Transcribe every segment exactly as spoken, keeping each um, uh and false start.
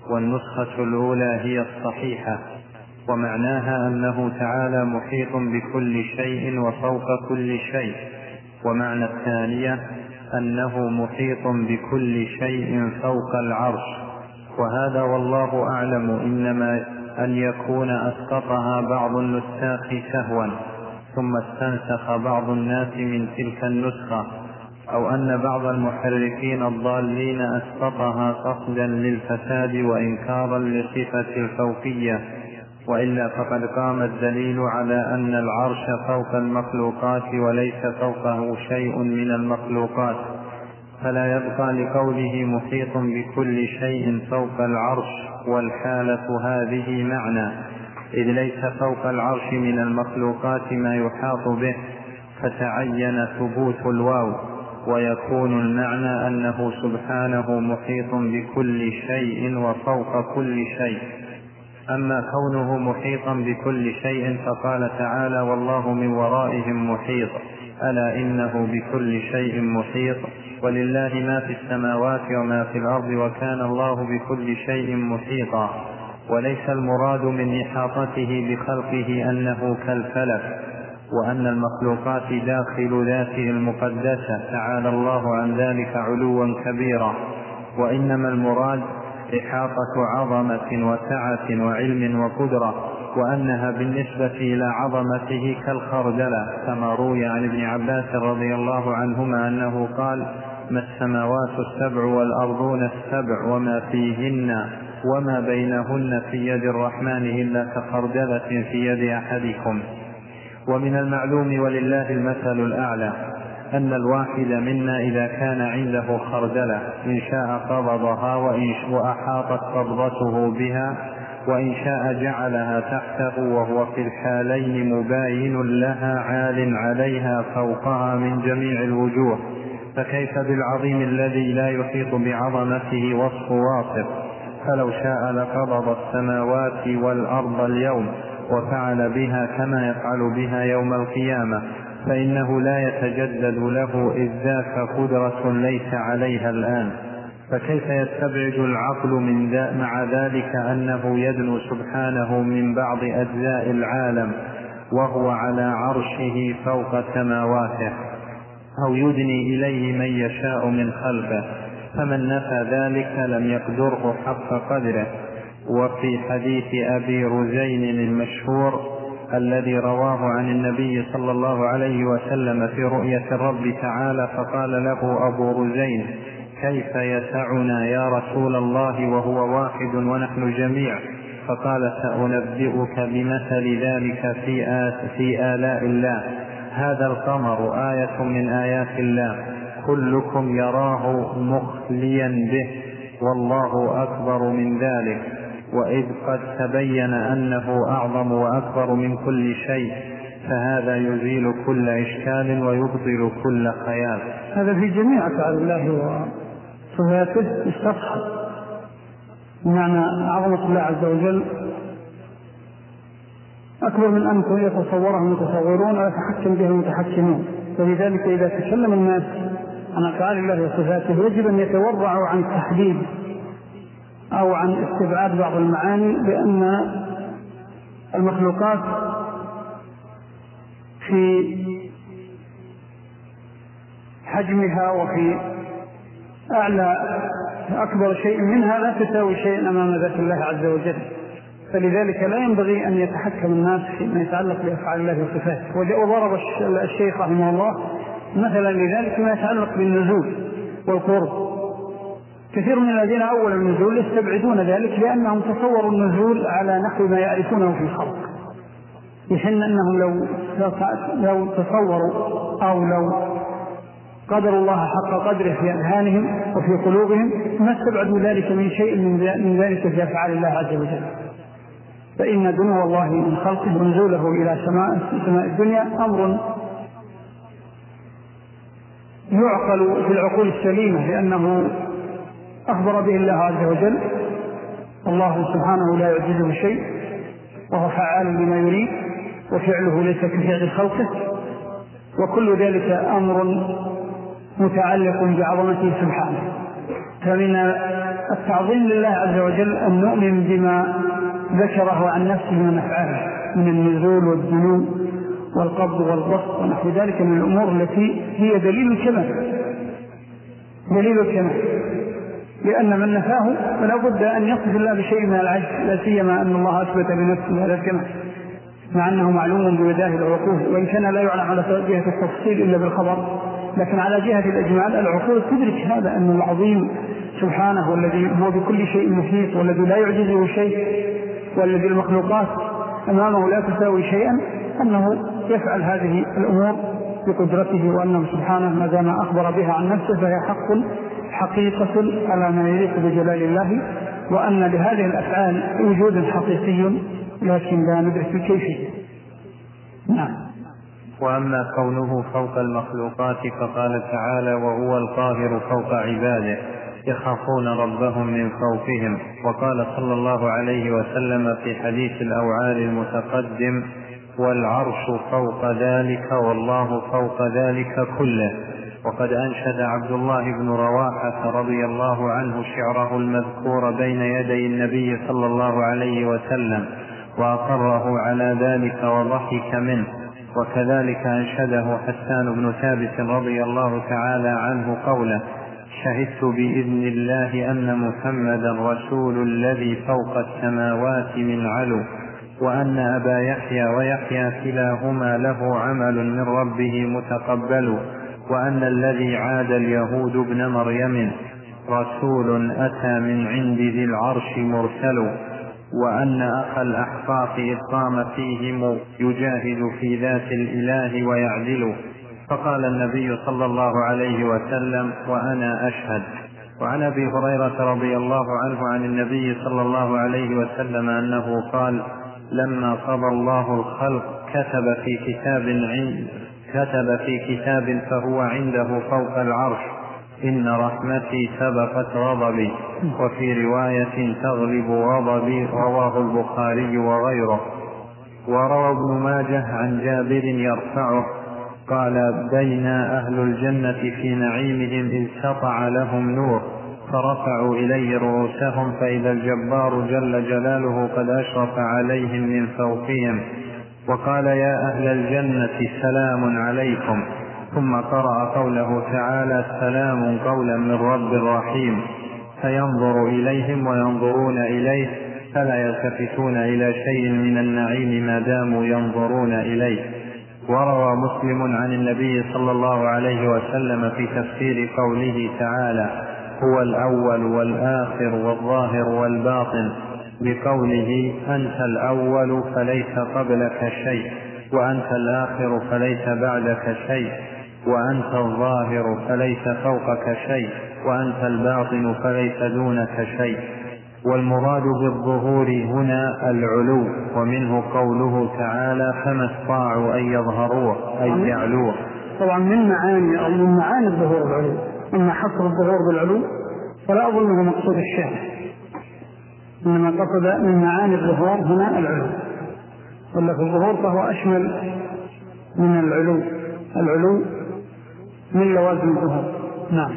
والنسخة الأولى هي الصحيحة، ومعناها أنه تعالى محيط بكل شيء وفوق كل شيء. ومعنى الثانية أنه محيط بكل شيء فوق العرش، وهذا والله أعلم إنما أن يكون أسقطها بعض النساخ سهوا ثم استنسخ بعض الناس من تلك النسخة، أو أن بعض المحرفين الضالين أسقطها قصدا للفساد وإنكارا لصفة الفوقية، وإلا فقد قام الدليل على أن العرش فوق المخلوقات وليس فوقه شيء من المخلوقات، فلا يبقى لقوله محيط بكل شيء فوق العرش والحالة هذه معنى، إذ ليس فوق العرش من المخلوقات ما يحاط به، فتعين ثبوت الواو، ويكون المعنى أنه سبحانه محيط بكل شيء وفوق كل شيء. أما كونه محيطا بكل شيء فقال تعالى والله من ورائهم محيط، ألا إنه بكل شيء محيط، ولله ما في السماوات وما في الأرض وكان الله بكل شيء محيطا. وليس المراد من إحاطته بخلقه أنه كالفلك وأن المخلوقات داخل ذاته المقدسة، تعالى الله عن ذلك علوا كبيرا، وإنما المراد إحاطة عظمة وسعة وعلم وقدرة، وأنها بالنسبة إلى عظمته كالخردلة، كما روي عن ابن عباس رضي الله عنهما أنه قال ما السماوات السبع والأرضون السبع وما فيهن وما بينهن في يد الرحمن إلا كخردلة في يد أحدكم. ومن المعلوم ولله المثل الأعلى أن الواحد منا إذا كان عنده خردلة إن شاء قبضها وأحاطت قبضته بها، وإن شاء جعلها تحته، وهو في الحالين مباين لها عال عليها فوقها من جميع الوجوه، فكيف بالعظيم الذي لا يحيط بعظمته وصف واصف؟ فلو شاء لقبض السماوات والأرض اليوم وفعل بها كما يفعل بها يوم القيامة، فإنه لا يتجدد له إذ ذاك قدرة ليس عليها الآن. فكيف يستبعد العقل من ذا مع ذلك أنه يدنو سبحانه من بعض أجزاء العالم وهو على عرشه فوق سماواته، أو يدني إليه من يشاء من خلقه؟ فمن نفى ذلك لم يقدره حق قدره. وفي حديث أبي رزين المشهور الذي رواه عن النبي صلى الله عليه وسلم في رؤية الرب تعالى، فقال له أبو رزين كيف يسعنا يا رسول الله وهو واحد ونحن جميع؟ فقال سأنبئك بمثل ذلك في, في آلاء الله، هذا القمر آية من آيات الله كلكم يراه مخليا به والله أكبر من ذلك، وإذ قد تبين أنه أعظم وأكبر من كل شيء، فهذا يزيل كل إشكال ويبطل كل خيال. هذا في جميع أفعال الله وصفاته استصحب معنى عظمة الله عز وجل أكبر من أن يتصوره المتصورون ويتحكم به المتحكمون. فلذلك إذا تكلم الناس عن أفعال الله وصفاته يجب أن يتورعوا عن التحديد أو عن استبعاد بعض المعاني، بأن المخلوقات في حجمها وفي أعلى أكبر شيء منها لا تساوي شيء أمام ذات الله عز وجل، فلذلك لا ينبغي أن يتحكم الناس فيما يتعلق بأفعال الله وصفاته. وضرب الشيخ رحمه الله مثلا لذلك ما يتعلق بالنزول والقرب. كثير من الذين أول النزول يستبعدون ذلك لأنهم تصوروا النزول على نحو ما يعرفونه في الخلق، يحن أنهم لو لو تصوروا أو لو قدروا الله حق قدره في أذهانهم وفي قلوبهم ما استبعدوا ذلك من شيء من ذلك في أفعال الله عز وجل. فإن دنو الله من خلقه ونزوله إلى سماء سماء الدنيا أمر يعقل في العقول السليمة، لأنه أخبر به الله عز وجل. الله سبحانه لا يعجزه شيء وهو فعال لما يريد وفعله ليس كفعل خلقه، وكل ذلك أمر متعلق بعظمته سبحانه. فمن التعظيم لله عز وجل أن نؤمن بما ذكره عن نفسه من أفعاله من النزول والدنو والقبض والبسط ونحو ذلك من الأمور التي هي دليل الكمال دليل الكمال لأن من نفاه فلا بد أن يصف الله بشيء من العجز، لا سيما أن الله أثبت بنفسه هذا الكمال مع أنه معلوم بوجاه العقول، وإن كان لا يعلم على جهة التفصيل إلا بالخبر، لكن على جهة الإجمال العقول تدرك هذا أن العظيم سبحانه والذي هو بكل شيء محيط والذي لا يعجزه شيء والذي المخلوقات أمامه لا تساوي شيئا أنه يفعل هذه الأمور بقدرته، وأنه سبحانه ما دام أخبر بها عن نفسه فهي حق حقيقة على ما يليق بجلال الله، وأن لهذه الأفعال وجود حقيقي لكن لا ندرك الكيفية. نعم. وأما كونه فوق المخلوقات فقال تعالى وهو القاهر فوق عباده يخافون ربهم من فوقهم. وقال صلى الله عليه وسلم في حديث الأوعال المتقدم والعرش فوق ذلك والله فوق ذلك كله. وقد أنشد عبد الله بن رواحة رضي الله عنه شعره المذكور بين يدي النبي صلى الله عليه وسلم وأقره على ذلك وضحك منه. وكذلك أنشده حسان بن ثابت رضي الله تعالى عنه قوله شهدت بإذن الله أن محمدا رسول الذي فوق السماوات من علو، وأن أبا يحيى ويحيى كلاهما له عمل من ربه متقبل، وأن الذي عاد اليهود ابن مريم رسول أتى من عند ذي العرش مرسل، وأن أخا الأحقاق إذ قام فيهم يجاهد في ذات الإله ويعدل. فقال النبي صلى الله عليه وسلم وأنا أشهد. وعن أبي هريرة رضي الله عنه عن النبي صلى الله عليه وسلم أنه قال لما قضى الله الخلق كتب في كتاب عند كتب في كتاب فهو عنده فوق العرش إن رحمتي سبقت غضبي، وفي رواية تغلب غضبي، رواه البخاري وغيره. وروى ابن ماجه عن جابر يرفعه قال بين أهل الجنة في نعيمهم إذ سطع لهم نور فرفعوا إليه رؤوسهم فإذا الجبار جل جلاله قد أشرف عليهم من فوقهم وقال يا أهل الجنة سلام عليكم، ثم قرأ قوله تعالى سلام قولا من رب رحيم، فينظر إليهم وينظرون إليه فلا يلتفتون إلى شيء من النعيم ما داموا ينظرون إليه. وروى مسلم عن النبي صلى الله عليه وسلم في تفسير قوله تعالى هو الأول والآخر والظاهر والباطن بقوله أنت الأول فليس قبلك شيء، وأنت الآخر فليس بعدك شيء، وأنت الظاهر فليس فوقك شيء، وأنت الباطن فليس دونك شيء. والمراد بالظهور هنا العلو، ومنه قوله تعالى فما استطاعوا أن يظهروه أي يعلوه. طبعا من معاني أو من معاني الظهور العلو، أما حصر الظهور بالعلو فلا أظنه مقصود الشيخ، إنما قصد من معاني الظهور هنا العلو، ولا في الظهور فهو أشمل من العلو، العلو من لوازم الظهور. نعم.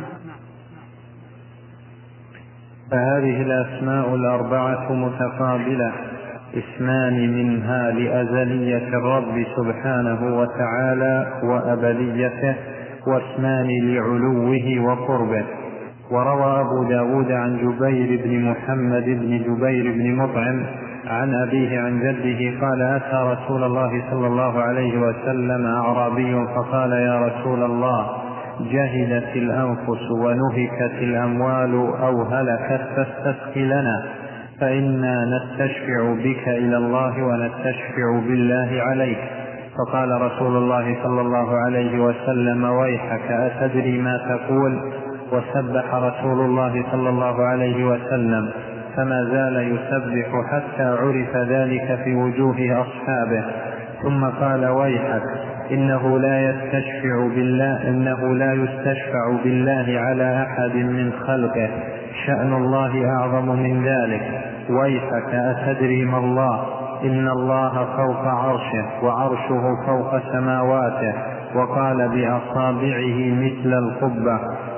فهذه الأسماء الأربعة متقابلة، اسمان منها لأزلية الرب سبحانه وتعالى وأبديته، واسمان لعلوه وقربه. وروى أبو داود عن جبير بن محمد بن جبير بن مطعم عن أبيه عن جده قال أتى رسول الله صلى الله عليه وسلم أعرابي فقال يا رسول الله جهدت الأنفس ونهكت الأموال أو هلكت فاستسق لنا فإنا نستشفع بك إلى الله ونستشفع بالله عليك. فقال رسول الله صلى الله عليه وسلم ويحك أتدري ما تقول؟ وسبح رسول الله صلى الله عليه وسلم فما زال يسبح حتى عرف ذلك في وجوه أصحابه، ثم قال ويحك إنه لا يستشفع بالله إنه لا يستشفع بالله على أحد من خلقه، شأن الله أعظم من ذلك. ويحك أتدري ما الله؟ إن الله فوق عرشه وعرشه فوق سماواته، وقال بأصابعه مثل القبة،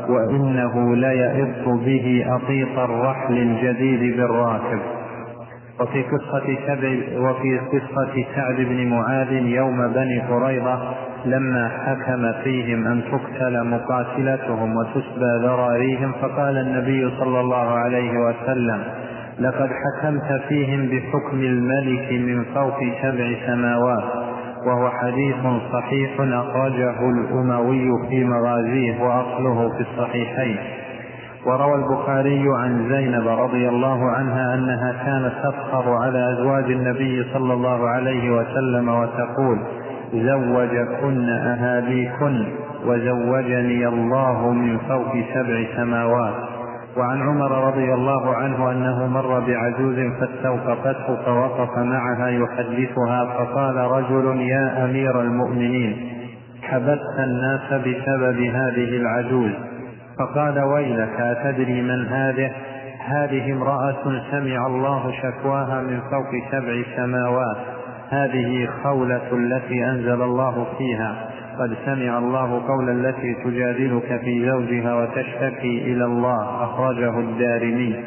وإنه ليئط به أطيط الرحل الجديد بالراكب. وفي قصة سعد وفي قصة سعد بن معاذ يوم بني قريظة لما حكم فيهم أن تقتل مقاتلتهم وتسبى ذراريهم، فقال النبي صلى الله عليه وسلم: لقد حكمت فيهم بحكم الملك من فوق سبع سماوات. وهو حديث صحيح أخرجه الأموي في مغازيه وأصله في الصحيحين. وروى البخاري عن زينب رضي الله عنها أنها كانت تفخر على أزواج النبي صلى الله عليه وسلم وتقول: زوجكن أهاليكن وزوجني الله من فوق سبع سماوات. وعن عمر رضي الله عنه أنه مر بعجوز فاستوقفته فوقف معها يحدثها، فقال رجل: يا أمير المؤمنين، حبست الناس بسبب هذه العجوز. فقال: ويلك، أتدري من هذه؟ هذه امرأة سمع الله شكواها من فوق سبع سماوات، هذه خولة التي أنزل الله فيها: قد سمع الله قول التي تجادلك في زوجها وتشتكي إلى الله. أخرجه الدارمي.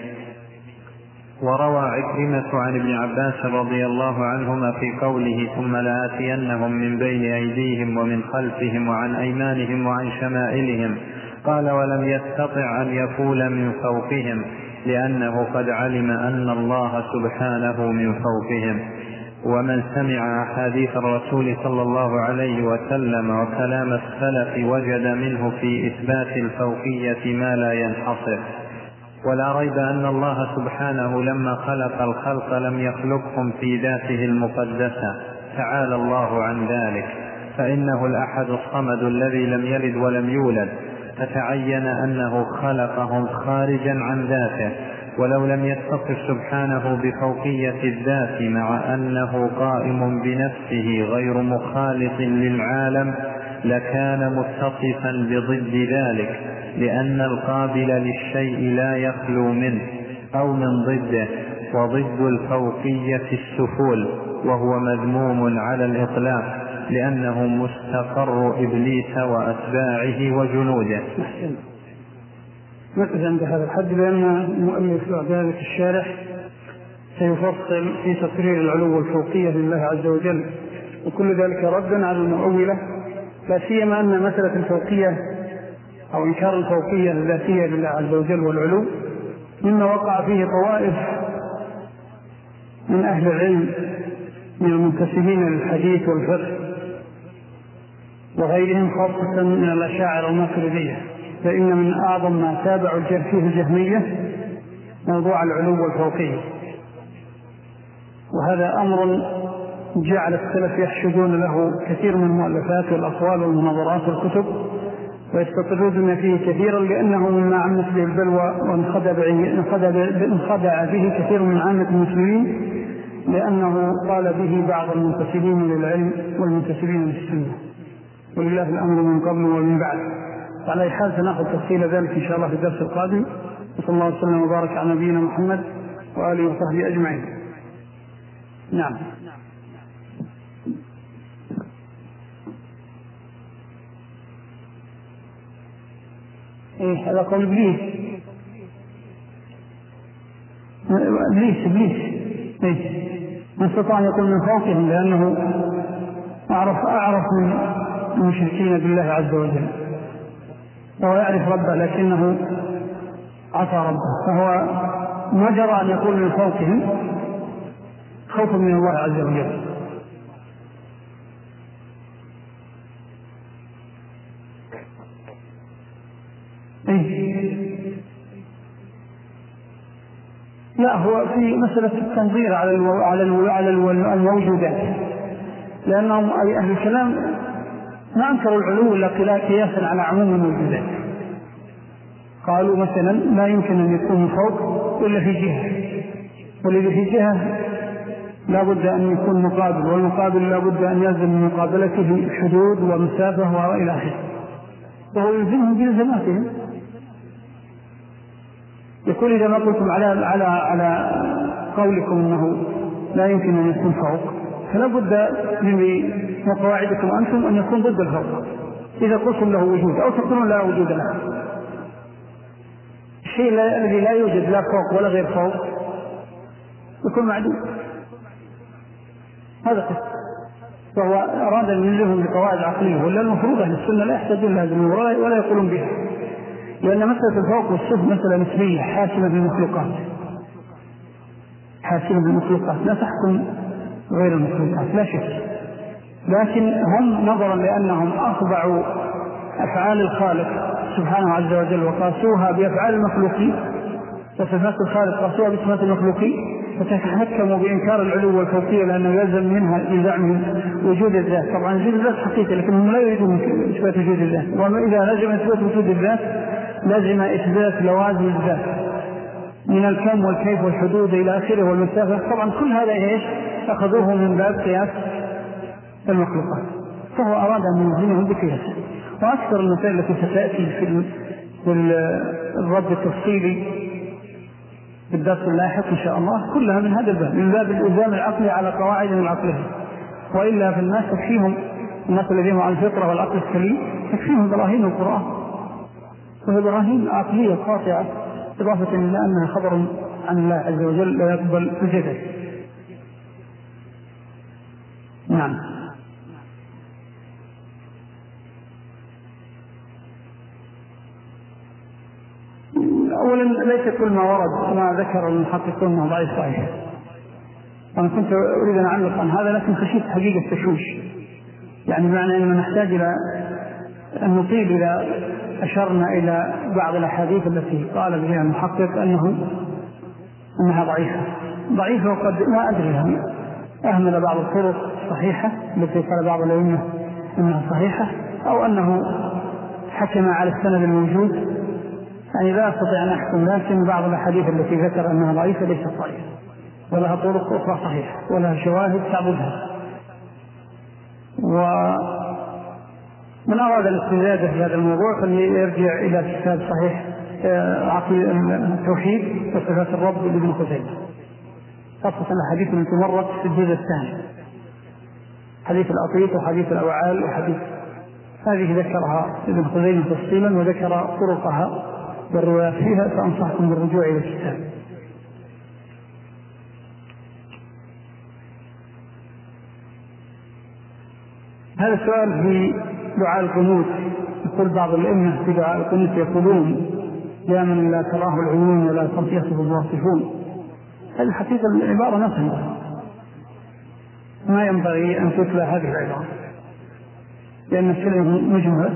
وروى عكرمة عن ابن عباس رضي الله عنهما في قوله: ثم لآتينهم من بين أيديهم ومن خلفهم وعن أيمانهم وعن شمائلهم، قال: ولم يستطع أن يفول من فوقهم، لأنه قد علم أن الله سبحانه من فوقهم. ومن سمع أحاديث الرسول صلى الله عليه وسلم وكلام السلف وجد منه في إثبات الفوقية ما لا ينحصر. ولا ريب أن الله سبحانه لما خلق الخلق لم يخلقهم في ذاته المقدسة، تعالى الله عن ذلك، فإنه الأحد الصمد الذي لم يلد ولم يولد، فتعين أنه خلقهم خارجا عن ذاته. ولو لم يتصف سبحانه بفوقية الذات مع أنه قائم بنفسه غير مخالط للعالم لكان متصفا بضد ذلك، لأن القابل للشيء لا يخلو منه أو من ضده. وضد الفوقية السفول، وهو مذموم على الإطلاق لأنه مستقر إبليس وأتباعه وجنوده. نقف عند هذا الحد، لأن المؤلف بعد ذلك الشارح سيفصل في تقرير العلو والفوقية لله عز وجل، وكل ذلك ردا على المؤولة، لا سيما أن مسألة الفوقية أو إنكار الفوقية الذاتية لله عز وجل والعلو مما وقع فيه طوائف من أهل العلم من المنتسبين للحديث والفقه وغيرهم، خاصة من الأشاعرة والماتريدية. فإن من أعظم ما تابعوا فيه الجهمية موضوع العلو والفوقية، وهذا أمر جعل السلف يحشدون له كثير من المؤلفات والأقوال والمناظرات والكتب، ويستطردون فيه كثيرا، لأنه مما عمت به البلوى وانخدع به كثير من عامة المسلمين، لأنه قال به بعض المنتسبين للعلم والمنتسبين للسنة، ولله الأمر من قبل ومن بعد. على أي حال سنأخذ تفصيل ذلك إن شاء الله في الدرس القادم. وصلى الله وسلم وبارك على نبينا محمد وآله وصحبه أجمعين. نعم. إيه هذا قول إبليس. إبليس إبليس إيه ما استطاع أن يقول من فوقهم، لأنه أعرف أعرف من المشركين بالله عز وجل، وهو يعرف ربه لكنه عصى ربه، فهو ما جرى أن يقول من فوقهم خوفا من الله عز وجل. إيه؟ لا، هو في مسألة التنظير على الو... على الو... على الو... الموجودات، لأنهم أي أهل الكلام ما أنكروا العلو إلا قياسا على عموم الموجودات. قالوا مثلا لا يمكن أن يكون فوق إلا في جهة، والذي في جهة لا بد أن يكون مقابل، والمقابل لا بد أن يلزم من مقابلته حدود ومسافة وإلى آخره، وهو يلزمهم بلزماتهم. يقول إذا ما قلتم على على على قولكم أنه لا يمكن أن يكون فوق، فلا بد من قواعدكم أنتم أن يكون ضد الفوق إذا قلتم له وجود أو تقولون لا وجود له. الشيء الذي لا يوجد لا فوق ولا غير فوق يكون معدوم. هذا قصة. فهو أراد أن ينزلهم بقواعد عقلية، ولا المفروض أهل السنة لا يحتاجون لهذه الأمور ولا يقولون بها، لأن مسألة الفوق والسفل مسألة نسبية حاسمة بالمخلوقات، حاسمة بالمخلوقات لا تحكم غير المخلوقات لا شك. لكن هم نظرا لأنهم أخضعوا أفعال الخالق سبحانه عز وجل وقاسوها بأفعال المخلوقين، وصفات الخالق قاسوها بصفات المخلوقين، فتتحكموا بإنكار العلو والفوقية لأنه يلزم منها يزعمهم وجود الذات. طبعا وجود الذات حقيقة، لكنهم لا يريدون إثبات وجود الذات، وإذا لزم إثبات وجود الذات لازم إثبات لوازم الذات من الكم والكيف والحدود إلى آخره والمسافة. طبعا كل هذا إيش أخذوه من باب قياس المخلوقات، فهو أراد أن ينزلهم بقياسه. وأكثر المسائل التي ستأتي في الرد التفصيلي في الدرس اللاحق إن شاء الله كلها من هذا الباب، من باب الإلزام العقلي على قواعد العقلية. وإلا في الناس تكفيهم الناس الذين على الفطرة والعقل السليم تكفيهم براهين القرآن، وهي براهين عقلية قاطعة، إضافة إلى أنها خبر عن الله عز وجل لا يقبل الجدل. نعم. أولا ليس كل ما ورد ما ذكر المحققون أنه ضعيف صحيح. أنا كنت أريد أن أعلق عن هذا لكن خشيت حقيقة تشويش، يعني معنى أننا نحتاج إلى أن نطيل إذا أشرنا إلى بعض الأحاديث التي قال بها المحقق أنه أنها ضعيفة ضعيفة وقد ما أدري أهمل بعض الطرق صحيحة التي قال بعض العلماء أنها صحيحة، أو أنه حكم على السند الموجود، يعني لا أستطيع أن أحكم. لكن بعض الأحاديث التي ذكر أنها ضعيفة ليست ضعيفة، ولها طرق أخرى صحيحة ولها شواهد تعبدها. ومن أراد الاستزادة في هذا الموضوع فليرجع إلى كتاب صحيح عقيدة التوحيد وصفات الرب لابن خزيمة، خاصة الحديث التي مرت في الجزء الثاني، حديث الأطيط وحديث الأوعال وحديث هذه ذكرها ابن خزيمة تفصيلا وذكر طرقها بالرواية فيها، فأنصحكم بالرجوع إلى الكتاب. هذا السؤال في دعاء القنوت. يقول بعض الأئمة في دعاء القنوت يقولون يا من لا تراه العيون ولا يصف الواصفون. هذه الحقيقة العبارة نفسها ما ينبغي أن تتلى هذه العبارة، لأن الكلمة مجملة.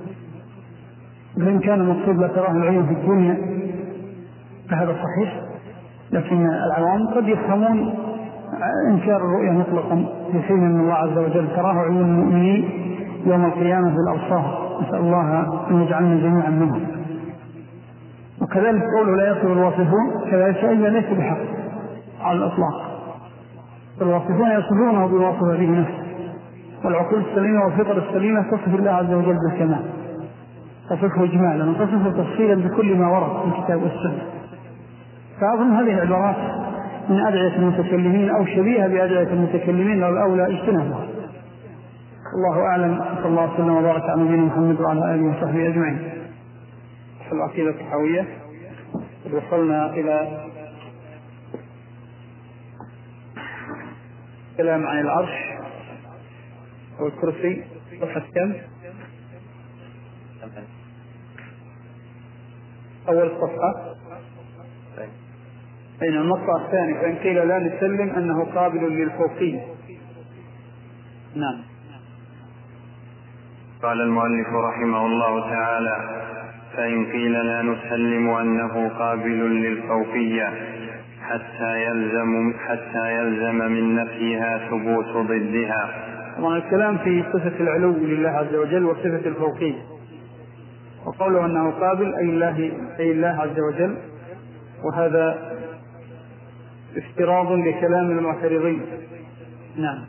وإن كان المقصود لا تراه العيون في الدنيا فهذا صحيح، لكن العوام قد يفهمون إنكار الرؤية مطلقا في حين أن الله عز وجل تراه عيون المؤمنين يوم القيامة بالأبصار، نسأل الله أن يجعلنا جميعا منهم. وكذلك قوله لا يصف الواصفون كذلك إلا ليس بحق على الإطلاق. الواصفون يصفونه بواصف به نفسه، والعقول السليمة والفطر السليمة تصف الله عز وجل بالكمال، تصفه إجمالا وتصفه تفصيلا بكل ما ورد في الكتاب والسنة. فأظن هذه العبارات من أدعية المتكلمين أو شبيهة بأدعية المتكلمين لو الأولى اجتنابها. الله أعلم. صلى الله عليه وسلم وبارك على نبينا محمد وعلى آله وصحبه أجمعين. في العقيدة الطحاوية وصلنا إلى كلام عن العرش والكرسي صفحة كم؟ أول صفحة. أين المقطع الثاني؟ فإن قيل لا نسلم أنه قابل للفوقية. نعم. قال المؤلف رحمه الله تعالى: فإن قيل لا نسلم أنه قابل للفوقية حتى يلزم حتى يلزم من نفيها ثبوت ضدها. طبعا الكلام في صفة العلو لله عز وجل وصفة الفوقية، وقوله أنه قابل أي الله أي الله عز وجل، وهذا افتراض لكلام المعترضين. نعم.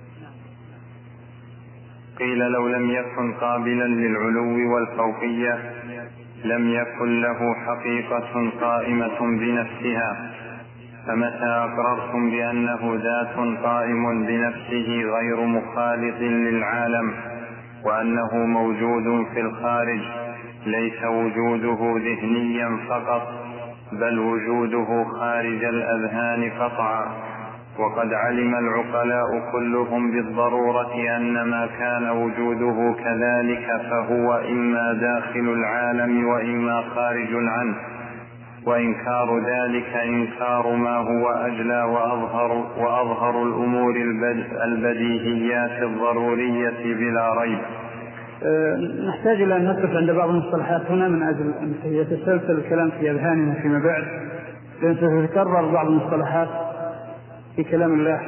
قيل لو لم يكن قابلا للعلو والفوقية لم يكن له حقيقة قائمة بنفسها، فمتى أقررتم بأنه ذات قائم بنفسه غير مخالط للعالم وأنه موجود في الخارج ليس وجوده ذهنيا فقط بل وجوده خارج الأذهان قطعا. وقد علم العقلاء كلهم بالضرورة أن ما كان وجوده كذلك فهو إما داخل العالم وإما خارج عنه، وإنكار ذلك إنكار ما هو أجلى وأظهر, وأظهر الأمور البديهيات الضرورية بلا ريب. أه نحتاج إلى أن نقف عند بعض المصطلحات هنا من أجل أن يتسلسل الكلام في أذهاننا فيما بعد، لأن سيتكرر بعض المصطلحات في كلام الله.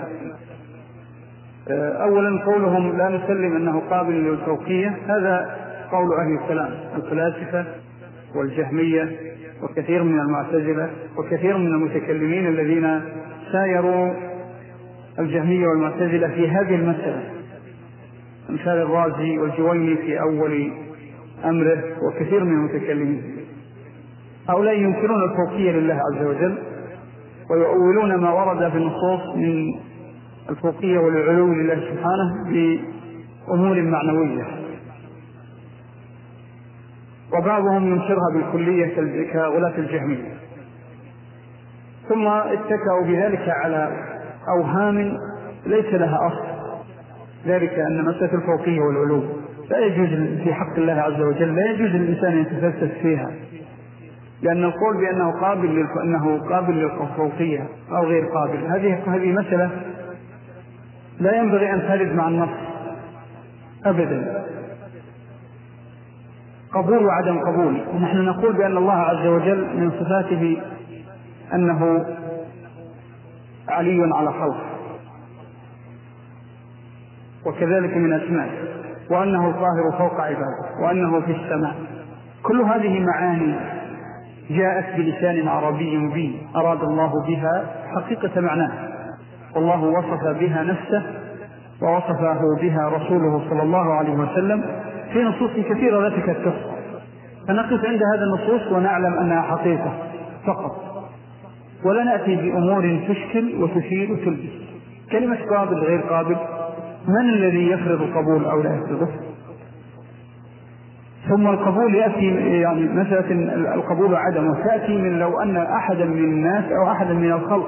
أه أولا قولهم لا نسلم أنه قابل للفوقية، هذا قول أهل الكلام الفلاسفة والجهمية وكثير من المعتزلة وكثير من المتكلمين الذين سايروا الجهمية والمعتزلة في هذه المسألة، مثال الرازي والجويني في أول أمره وكثير من المتكلمين. هؤلاء ينكرون الفوقية لله عز وجل ويؤولون ما ورد في النصوص من الفوقية والعلو لله سبحانه بأمور معنوية، وبعضهم ينكرها بالكلية كغلاة الجهمية. ثم اتكأوا بذلك على أوهام ليس لها أصل، ذلك أن مسألة الفوقية والعلو لا يجوز في حق الله عز وجل، لا يجوز للإنسان أن يتفلسف فيها، لأن القول بأنه قابل أنه قابل للفوقية أو غير قابل هذه هذه مسألة لا ينبغي أن ترد مع النص أبدا، قبول وعدم قبول. ونحن نقول بأن الله عز وجل من صفاته أنه علي على خلقه، وكذلك من أسمائه، وأنه القاهر فوق عباده، وأنه في السماء. كل هذه معاني جاءت بلسان عربي مبين أراد الله بها حقيقة معناه، والله وصف بها نفسه ووصفه بها رسوله صلى الله عليه وسلم في نصوص كثيرة لا تكاد. فنقف عند هذا النصوص ونعلم أنها حقيقة فقط، ولا نأتي بأمور تشكل وتثير وتلبس. كلمة قابل غير قابل، من الذي يفرض القبول أو لا يفرضه؟ ثم القبول يأتي يعني مسألة القبول عدمه تأتي من لو أن أحدا من الناس أو أحدا من الخلق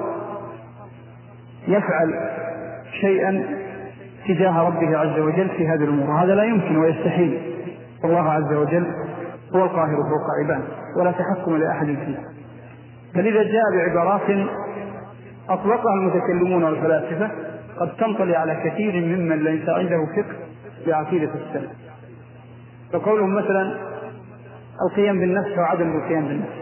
يفعل شيئا تجاه ربه عز وجل في هذه الأمور، هذا لا يمكن ويستحيل. الله عز وجل هو القاهر فوق عباده ولا تحكم لأحد فيه. فلذا جاء بعبارات أطلقها المتكلمون والفلاسفة قد تنطلي على كثير ممن ليس عنده فقه بعقيدة السلف. فقولهم مثلا القيام بالنفس وعدم القيام بالنفس،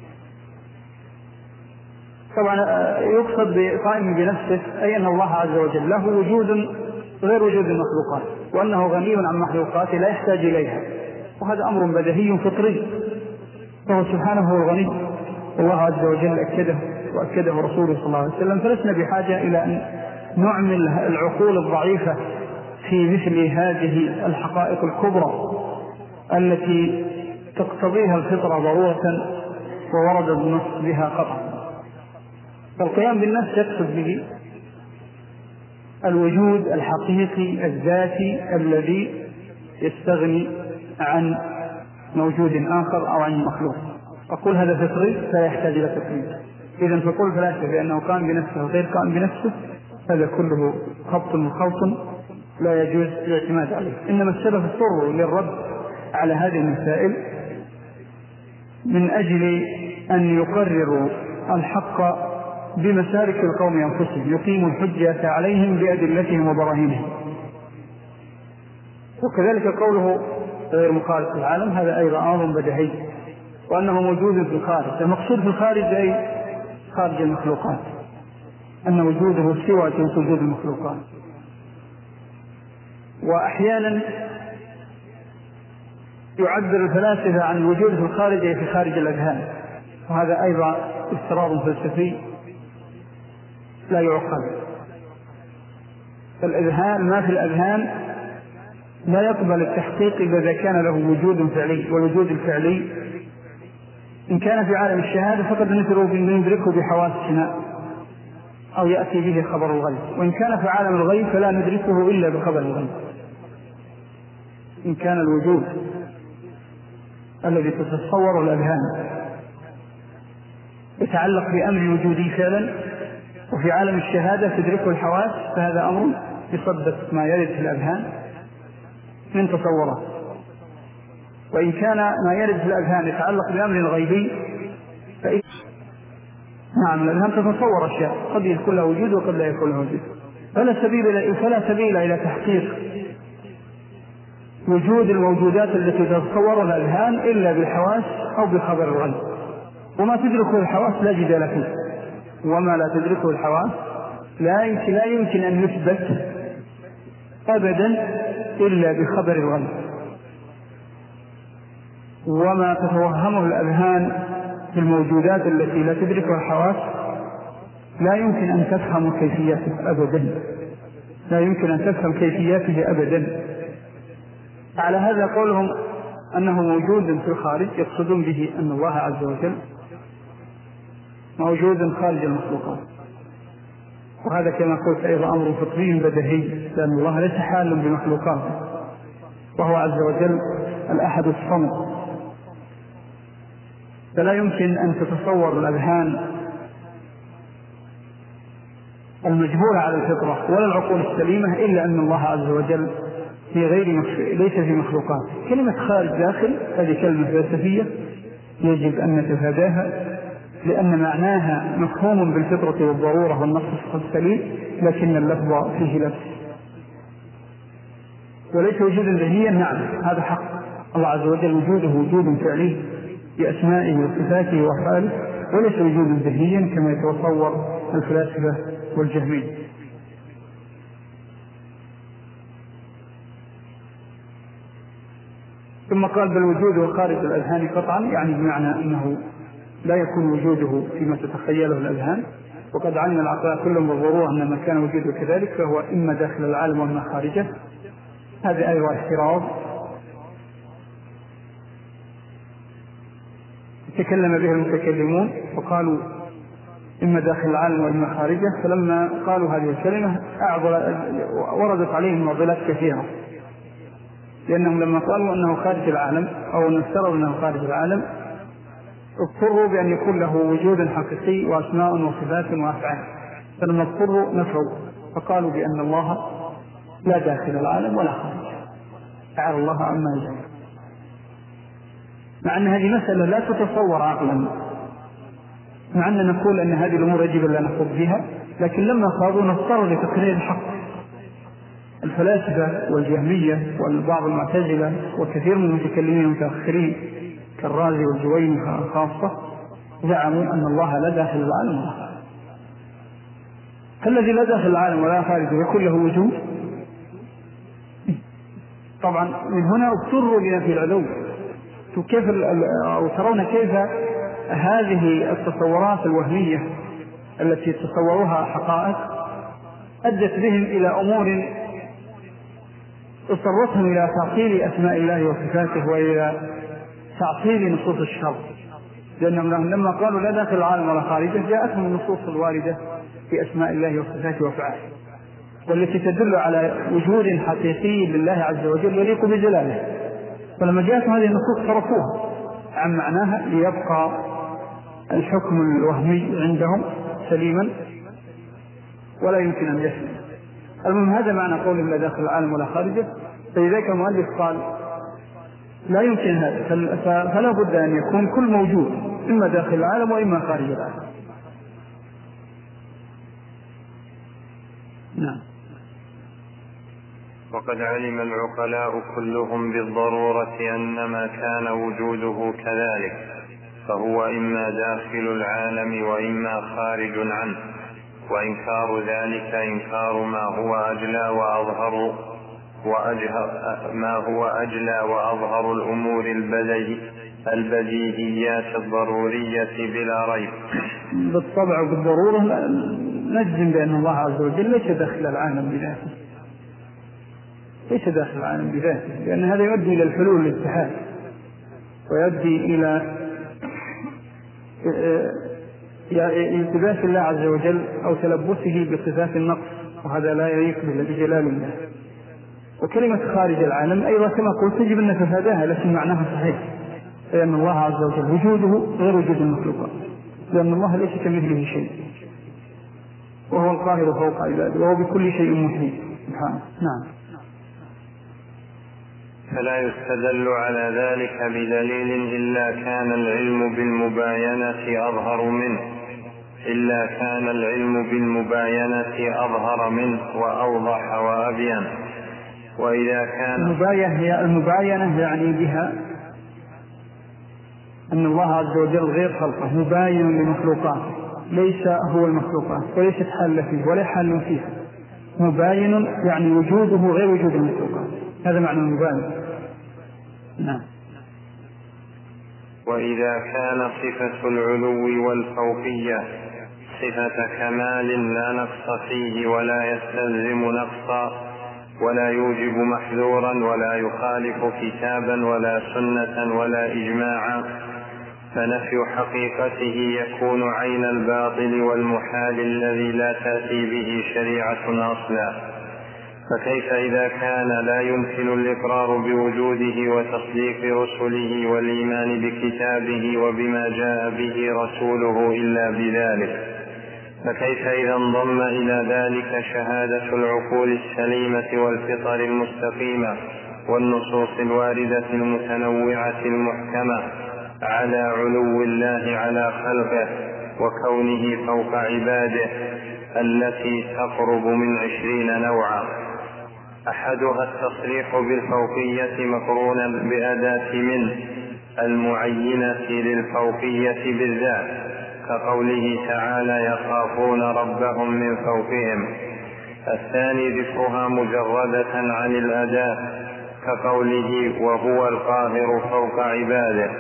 طبعا يقصد بقائم بنفسه أي أن الله عز وجل له وجود غير وجود المخلوقات، وأنه غني عن مخلوقاته لا يحتاج إليها، وهذا أمر بديهي فطري، فهو سبحانه هو الغني، والله عز وجل أكده وأكده رسوله صلى الله عليه وسلم. فلسنا بحاجة إلى أن نعمل العقول الضعيفة في مثل هذه الحقائق الكبرى التي تقتضيها الفطرة ضرورة وورد النص بها قطعا. فالقيام بالنفس يقصد به الوجود الحقيقي الذاتي الذي يستغني عن موجود آخر أو عن مخلوق. أقول هذا فطري لا يحتاج إلى تقييد. إذن فقول فلاسفة بأنه قام بنفسه غير قام بنفسه هذا كله خبط وخلط لا يجوز الاعتماد عليه. إنما السلف اضطروا للرد على هذه المسائل من أجل أن يقرروا الحق بمسالك القوم أنفسهم، يقيموا الحجة عليهم بأدلتهم وبراهينهم. وكذلك قوله غير مخالف في العالم هذا أيضا أمر بديهي، وأنه موجود في الخارج. المقصود في الخارج أي خارج المخلوقات، أن وجوده سوى وجود المخلوقات. وأحيانا يعبر الفلاسفة عن الوجود في الخارج أي في خارج الأذهان، وهذا أيضا افتراض فلسفي لا يعقل. فالأذهان ما في الأذهان لا يقبل التحقيق إذا كان له وجود فعلي، والوجود الفعلي إن كان في عالم الشهادة فقد ندركه بحواسنا أو يأتي به خبر الغيب، وإن كان في عالم الغيب فلا ندركه إلا بخبر الغيب. إن كان الوجود الذي تتصور الأذهان يتعلق بأمر وجودي فعلا، وفي عالم الشهادة تدركه الحواس، فهذا أمر يصدق ما يرد في الأذهان من تصورات. وإن كان ما يرد في الأذهان يتعلق بأمر غيبي فإن نعم الأذهان تتصور أشياء قد يكون لها وجود وقد لا يكون لها وجود، فلا سبيل, فلا سبيل إلى تحقيق وجود الموجودات التي تتصور الأذهان إلا بالحواس أو بخبر الغيب. وما تدركه الحواس لا جدال فيه، وما لا تدركه الحواس لا يمكن, لا يمكن أن يثبت أبدا إلا بخبر الغيب. وما تتوهمه الأذهان في الموجودات التي لا تدركها الحواس لا يمكن أن تفهم كيفيته أبدا، لا يمكن أن تفهم كيفيته أبدا. على هذا قولهم أنه موجود في الخارج يقصدون به أن الله عز وجل موجود خارج المخلوقات، وهذا كما قلت أيضا أمر فطري بديهي، لأن الله ليس حالا بمخلوقاته، وهو عز وجل الأحد الصمد، فلا يمكن أن تتصور الأذهان المجبورة على الفطرة ولا العقول السليمة إلا أن الله عز وجل في غير مخ... ليس في مخلوقات. كلمة خارج داخل هذه كلمة فلسفية يجب أن نتفاداها، لأن معناها مفهوم بالفطرة والضرورة والنص السليم، لكن اللفظ فيه لبس وليس وجودا ذهنيا. نعم هذا حق، الله عز وجل وجوده وجود فعلي بأسمائه وصفاته وأفعاله، وليس وجودا ذهنيا كما يتصور الفلاسفة والجهمية. ثم قال بل وجوده خارج الأذهان قطعا، يعني بمعنى أنه لا يكون وجوده فيما تتخيله الأذهان، وقد علم العقلاء كلهم بالضرورة أن ما كان وجوده كذلك فهو إما داخل العالم وإما خارجه. هذا أيضا احتراز تكلم به المتكلمون وقالوا إما داخل العالم وإما خارجه، فلما قالوا هذه الكلمة وردت عليهم معضلات كثيرة، لأنهم لما قالوا أنه خارج العالم أو نفترض أنه خارج العالم اضطروا بأن يكون له وجود حقيقي وأسماء وصفات وأفعال، فلما اضطروا نفوا فقالوا بأن الله لا داخل العالم ولا خارج، تعالى الله عما يزعم، مع أن هذه مسألة لا تتصور عقلا، مع أن نقول أن هذه الأمور يجب أن نخوض بها، لكن لما خاضوا نضطر لتقرير الحق. الفلاسفة والجهمية والبعض المعتزلة وكثير من المتكلمين المتأخرين كالرازي والجويني خاصة زعموا أن الله لا داخل العالم ولا خارج. فالذي لا داخل العالم ولا خارج يكون له وجود؟ طبعا من هنا اضطروا لنفي العلو. كيف أو ترون كيف هذه التصورات الوهمية التي تصوروها حقائق أدت بهم إلى أمور اضطرتهم إلى تعطيل أسماء الله وصفاته وإلى تعطيل نصوص الشرع، لأنهم لما قالوا لا داخل العالم ولا خارجه جاءتهم النصوص الواردة في أسماء الله وصفاته وأفعاله والتي تدل على وجود حقيقي لله عز وجل يليق بجلاله، فلما جاءتهم هذه النصوص صرفوها عن معناها ليبقى الحكم الوهمي عندهم سليما ولا يمكن أن يسلم. المهم هذا معنى قولهم لا داخل العالم ولا خارجه. فلذلك المؤلف قال لا يمكن هذا، فلا بد أن يكون كل موجود إما داخل العالم وإما خارج العالم. نعم. وقد علم العقلاء كلهم بالضرورة أن ما كان وجوده كذلك فهو إما داخل العالم وإما خارج عنه، وإنكار ذلك إنكار ما هو أجلى وأظهر وأجهر ما هو أجلى وأظهر الأمور البديهيات الضرورية بلا ريب. بالطبع وبالضرورة نجزم بأن الله عز وجل ليس داخل العالم بذاته، ليس داخل العالم بذاته، لأن هذا يؤدي إلى الحلول والاتحاد ويؤدي إلى التباس الله عز وجل أو تلبسه بصفات النقص، وهذا لا يليق بجلال الله. وكلمة خارج العالم أيضا كما قلت يجب أن نتفاداها، لكن معناها صحيح، لأن الله عز وجل وجوده غير وجود المخلوقات، لأن الله ليس كمثله شيء، وهو القاهر فوق عباده، وهو بكل شيء محيط سبحانه. نعم. فلا يستدل على ذلك بدليل إلا كان العلم بالمباينة أظهر منه إلا كان العلم بالمباينة أظهر منه وأوضح وأبين. وإذا كان المباينة المباينة يعني بها أن الله عز وجل غير خلقه، مباين لمخلوقاته، ليس هو المخلوقات وليست حال فيه ولا حال فيها، مباين يعني وجوده غير وجود المخلوقات، هذا معنى المباين. نعم. وإذا كان صفة العلو والفوقية صفة كمال لا نقص فيه ولا يستلزم نقصا ولا يوجب محذورا ولا يخالف كتابا ولا سنة ولا إجماعا، فنفي حقيقته يكون عين الباطل والمحال الذي لا تأتي به شريعة أصلا. فكيف إذا كان لا يمكن الإقرار بوجوده وتصديق رسله والإيمان بكتابه وبما جاء به رسوله إلا بذلك؟ فكيف إذا انضم إلى ذلك شهادة العقول السليمة والفطر المستقيمة والنصوص الواردة المتنوعة المحكمة على علو الله على خلقه وكونه فوق عباده التي تقرب من عشرين نوعا، أحدها التصريح بالفوقية مقرونا بأداة من المعينة للفوقية بالذات، كقوله تعالى يخافون ربهم من فوقهم. الثاني ذكرها مجردة عن الأداة، كقوله وهو القاهر فوق عباده.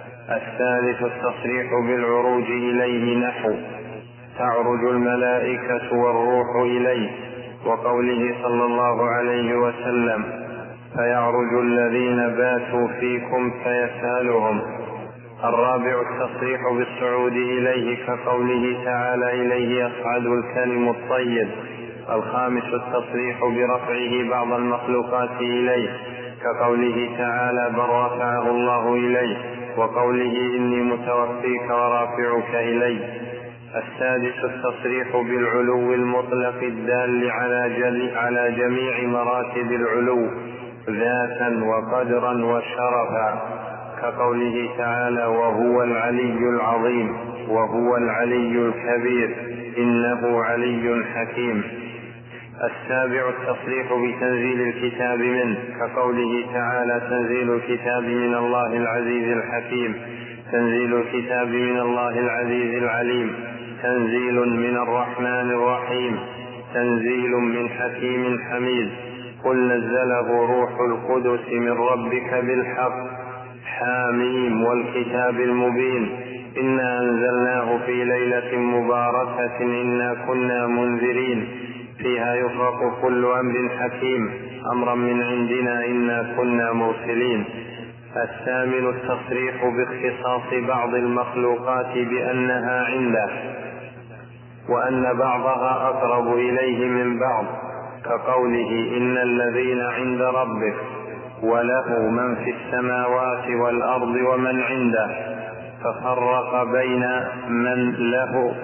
الثالث التصريح بالعروج إليه، نحو تعرج الملائكة والروح إليه، وقوله صلى الله عليه وسلم فيعرج الذين باتوا فيكم فيسألهم. الرابع التصريح بالصعود إليه، كقوله تعالى إليه يصعد الكلم الطيب. الخامس التصريح برفعه بعض المخلوقات إليه، كقوله تعالى بل رفعه الله إليه، وقوله إني متوفيك ورافعك إليه. السادس التصريح بالعلو المطلق الدال على جميع مراتب العلو ذاتا وقدرا وشرفا، كقوله تعالى وهو العلي العظيم وهو العلي الكبير إنه علي حكيم. السابع التصريح بتنزيل الكتاب منه، كقوله تعالى تنزيل الكتاب من الله العزيز الحكيم، تنزيل الكتاب من الله العزيز العليم، تنزيل من الرحمن الرحيم، تنزيل من حكيم حميد، قل نزله روح القدس من ربك بالحق، حاميم والكتاب المبين، إنا أنزلناه في ليلة مباركة إنا كنا منذرين فيها يفرق كل أمر حكيم أمرا من عندنا إنا كنا مرسلين. الثامن التصريح باختصاص بعض المخلوقات بأنها عنده، وأن بعضها أقرب إليه من بعض، كقوله إن الذين عند ربك وله من في السماوات والأرض ومن عنده، ففرق بين من له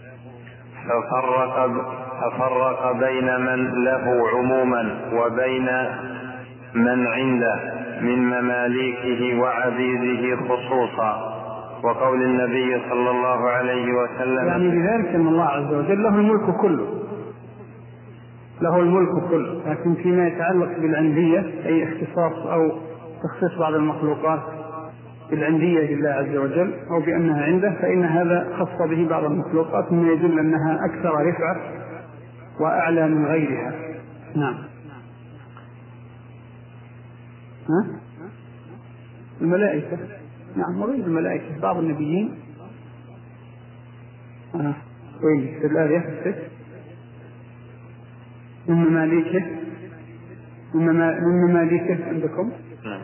ففرق, ففرق بين من له عموما وبين من عنده من مماليكه وعبيده خصوصا، وقول النبي صلى الله عليه وسلم يعني بذلك أن الله عز وجل له الملك كله، له الملك كله، لكن فيما يتعلق بالعندية أي اختصاص أو تخصيص بعض المخلوقات بالعندية لله عز وجل أو بأنها عنده، فإن هذا خص به بعض المخلوقات مما يدل أنها أكثر رفعة وأعلى من غيرها. نعم. ها؟ الملائكة، نعم، وغير الملائكة بعض النبيين. آه. وين في الآية من مماليكه من مماليكه عندكم؟ نعم.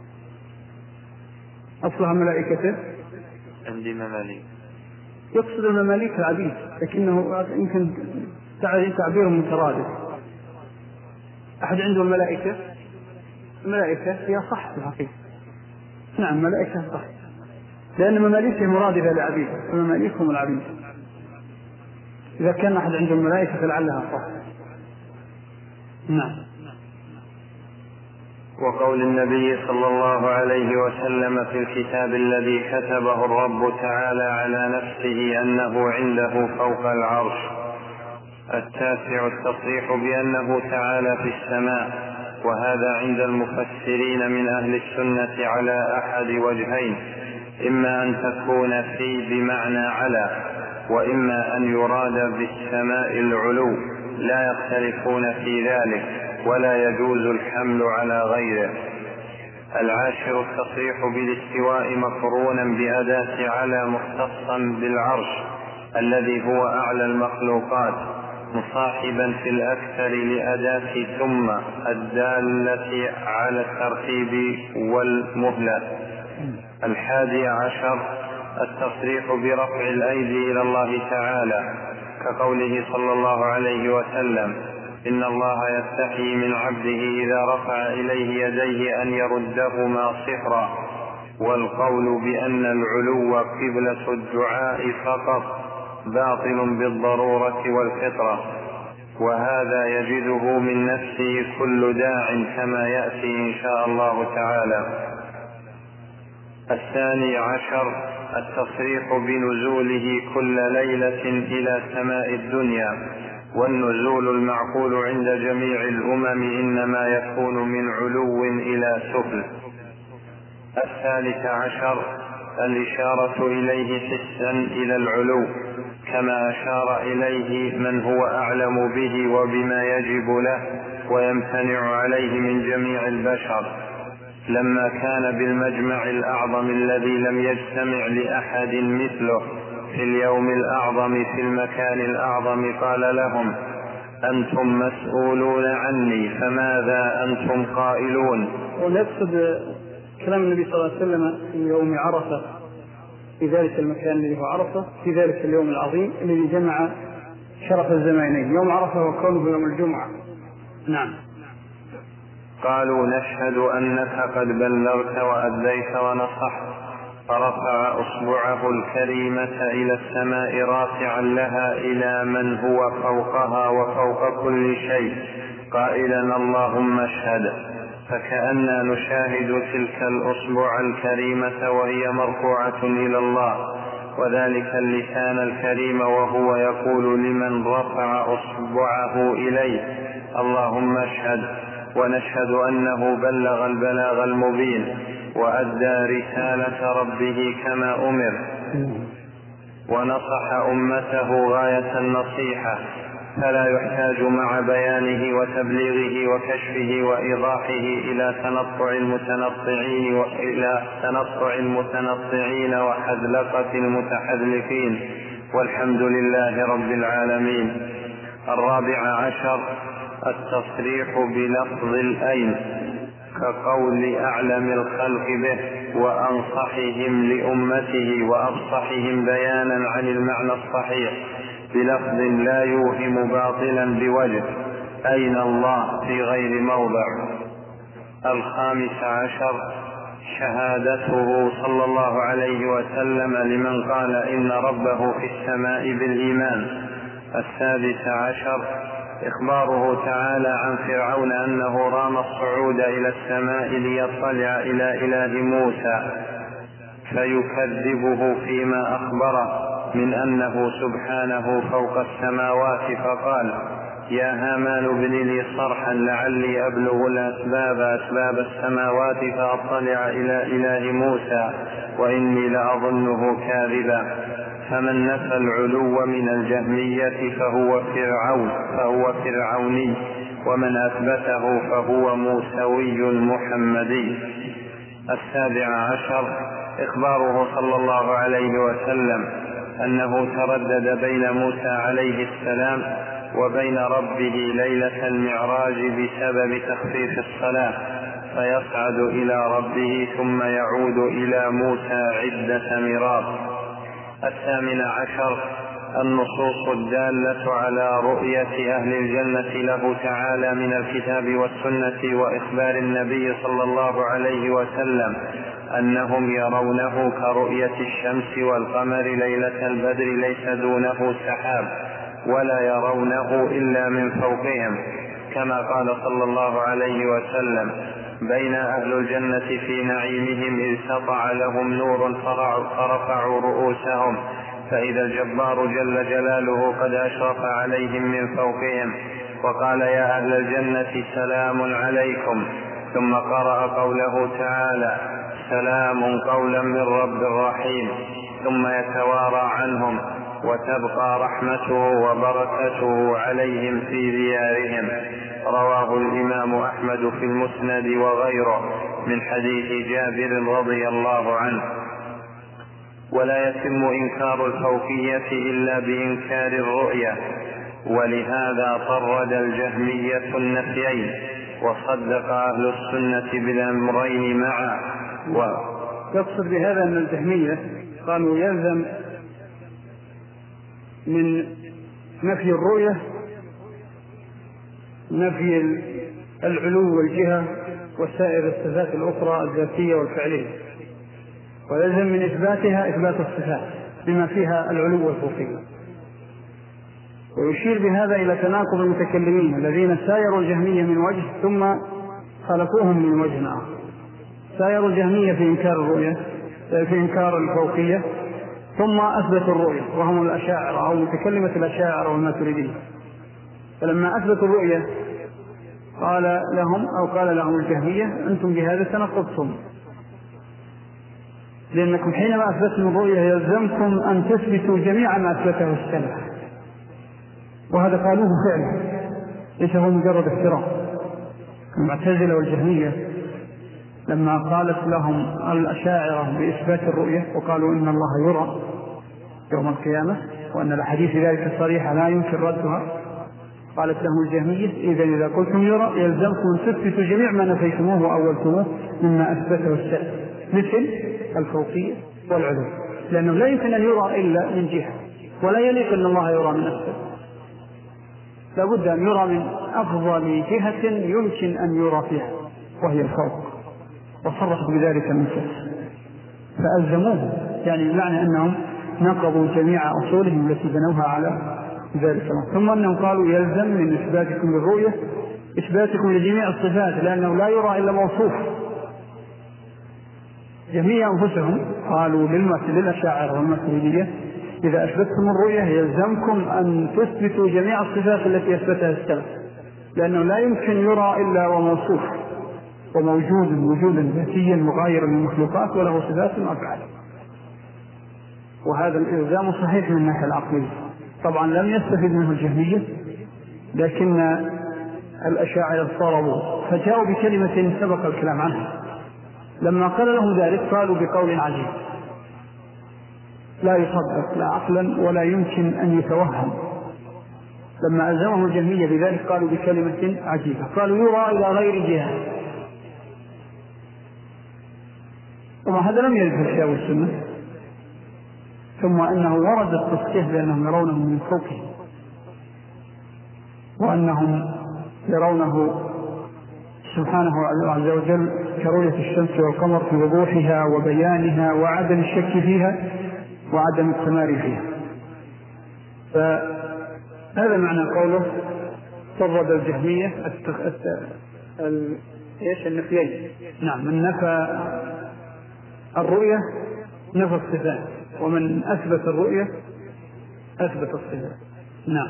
أصلها ملائكته؟ عندي مماليك. يقصد المماليك العبيد، لكنه يمكن تعبير مترادف. أحد عنده الملائكة؟ الملائكة هي صح في الحقيقة. نعم، ملائكة صح، لأن مماليكه مرادفة لعبيد، فمماليكهم العبيد. إذا كان أحد عنده الملائكة فلعلها صح. نعم. وقول النبي صلى الله عليه وسلم في الكتاب الذي كتبه الرب تعالى على نفسه أنه عنده فوق العرش. التاسع التصريح بأنه تعالى في السماء، وهذا عند المفسرين من أهل السنة على أحد وجهين، إما أن تكون في بمعنى على، وإما أن يراد بالسماء العلو، لا يختلفون في ذلك، ولا يجوز الحمل على غيره. العاشر التصريح بالاستواء مقرونا بأداة على مختصا بالعرش الذي هو أعلى المخلوقات، مصاحبا في الأكثر لأداة ثم الدالة على الترتيب والمهلة. الحادي عشر التصريح برفع الأيدي إلى الله تعالى، كقوله صلى الله عليه وسلم: إن الله يستحيي من عبده إذا رفع إليه يديه أن يردهما صفرا. والقول بأن العلو قبلة الدعاء فقط باطل بالضرورة والفطرة، وهذا يجده من نفسه كل داع كما يأتي إن شاء الله تعالى. الثاني عشر التصريح بنزوله كل ليلة إلى سماء الدنيا، والنزول المعقول عند جميع الأمم إنما يكون من علو إلى سفل. الثالث عشر الإشارة إليه حسا إلى العلو، كما أشار إليه من هو أعلم به وبما يجب له ويمتنع عليه من جميع البشر، لما كان بالمجمع الأعظم الذي لم يجتمع لأحد مثله في اليوم الأعظم في المكان الأعظم، قال لهم: أنتم مسؤولون عني، فماذا أنتم قائلون؟ ونقصد كلام النبي صلى الله عليه وسلم في يوم عرفة، في ذلك المكان الذي هو عرفة، في ذلك اليوم العظيم الذي جمع شرف الزمانين، يوم عرفة وكونه يوم الجمعة. نعم. قالوا: نشهد أنك قد بلغت وأديت ونصحت. فرفع أصبعه الكريمة إلى السماء رافعا لها إلى من هو فوقها وفوق كل شيء، قائلا: اللهم اشهد. فكأننا نشاهد تلك الأصبع الكريمة وهي مرفوعة إلى الله، وذلك اللسان الكريم، وهو يقول لمن رفع أصبعه إليه: اللهم اشهد. ونشهد أنه بلغ البلاغ المبين وأدى رسالة ربه كما أمر، ونصح أمته غاية النصيحة، فلا يحتاج مع بيانه وتبليغه وكشفه وإيضاحه إلى تنطع المتنطعين وإلى تنطع المتنطعين وحذلقة المتحذلقين، والحمد لله رب العالمين. الرابع عشر التصريح بلفظ الأين، كقول أعلم الخلق به وأنصحهم لأمته وأفصحهم بيانا عن المعنى الصحيح، بلفظ لا يوهم باطلا بوجه: أين الله، في غير موضع. الخامس عشر شهادته صلى الله عليه وسلم لمن قال إن ربه في السماء بالإيمان. السادس عشر إخباره تعالى عن فرعون أنه رام الصعود إلى السماء ليطلع إلى إله موسى، فيكذبه فيما أخبره من أنه سبحانه فوق السماوات، فقال: يا هامان ابن لي صرحا لعلي أبلغ الأسباب أسباب السماوات فأطلع إلى إله موسى وإني لأظنه كاذبا. فمن نفى العلو من الجهمية فهو فرعون فهو فرعوني، ومن أثبته فهو موسوي محمدي. السابع عشر إخباره صلى الله عليه وسلم أنه تردد بين موسى عليه السلام وبين ربه ليلة المعراج بسبب تخفيف الصلاة، فيصعد إلى ربه ثم يعود إلى موسى عدة مرات. الثامن عشر النصوص الدالة على رؤية أهل الجنة له تعالى من الكتاب والسنة وإخبار النبي صلى الله عليه وسلم أنهم يرونه كرؤية الشمس والقمر ليلة البدر ليس دونه سحاب ولا يرونه إلا من فوقهم، كما قال صلى الله عليه وسلم: بين أهل الجنة في نعيمهم إذ سطع لهم نور فرفعوا رؤوسهم فإذا الجبار جل جلاله قد أشرف عليهم من فوقهم وقال: يا أهل الجنة سلام عليكم، ثم قرأ قوله تعالى: سلام قولا من رب رحيم، ثم يتوارى عنهم وتبقى رحمته وبركته عليهم في ديارهم. رواه الإمام أحمد في المسند وغيره من حديث جابر رضي الله عنه. ولا يتم إنكار الفوقية إلا بإنكار الرؤية، ولهذا طرد الجهمية النفيين وصدق أهل السنة بالأمرين معا. و... يقصد بهذا أن الجهمية قالوا يلزم من نفي الرؤية نفي العلو والجهة وسائر الصفات الأخرى الذاتية والفعلية، ويلزم من إثباتها إثبات الصفات بما فيها العلو والفوقية. ويشير بهذا إلى تناقض المتكلمين الذين سايروا الجهمية من وجه ثم خلفوهم من وجه آخر. سايروا الجهمية في إنكار الرؤية في إنكار الفوقية ثم أثبتوا الرؤية وهم الأشاعرة أو متكلمة الأشاعرة والماتريدية. فلما أثبتوا الرؤية قال لهم أو قال لهم الجهمية: أنتم بهذا تنقضتم، لأنكم حينما أثبتم الرؤية يلزمكم أن تثبتوا جميع ما أثبته السلف، وهذا قالوه فعلا ليس هو مجرد افتراء. المعتزلة والجهمية لما قالت لهم الأشاعرة بإثبات الرؤية وقالوا إن الله يرى يوم القيامة وأن الحديث ذلك الصريحة لا يمكن ردها، قالت لهم الجهمية: إذا إذا قلتم يرى يلزمكم أن تثبتوا جميع ما نفيتموه وأولتموه مما أثبته السلف مثل الفوقية والعلو، لأنه لا يمكن أن يرى إلا من جهة، ولا يليق أن الله يرى من أسفل، لابد أن يرى من أفضل جهة يمكن أن يرى فيها وهي الفوق، وصرحوا بذلك النصوص فألزموه، يعني بمعنى أنهم نقضوا جميع أصولهم التي بنوها على ذلك. ثم أنهم قالوا: يلزم من إثباتكم للرؤية إثباتكم لجميع الصفات، لأنه لا يرى إلا موصوف. جميع أنفسهم قالوا للأشاعرة والماتريدية: إذا أثبتتم الرؤية يلزمكم أن تثبتوا جميع الصفات التي أثبتها السلف، لأنه لا يمكن يرى إلا وموصوف وموجود وجودا ذاتيا مغايرا للمخلوقات وله صفات وأفعال. وهذا الإلزام صحيح من الناحية العقلية. طبعا لم يستفد منه الجهمية، لكن الأشاعرة صاروا فجاءوا بكلمة سبق الكلام عنها. لما قال لهم ذلك قالوا بقول عجيب لا يصدق لا عقلا ولا يمكن أن يتوهم. لما ألزمهم الجهمية بذلك قالوا بكلمة عجيبة، قالوا: يرى إلى غير جهة. وما هذا لم يرد في الكتاب والسنة، ثم أنه ورد التصحيح بأنهم يرونه من فوقه، وأنهم يرونه سبحانه عز وجل كرؤية الشمس والقمر في وضوحها وبيانها وعدم الشك فيها وعدم التماري فيها. فهذا معنى قوله: طرد الجهمية التخ... ال... ايش النفيين. نعم، من نفى الرؤية نفى الصفات، ومن أثبت الرؤية أثبت الصفات. نعم.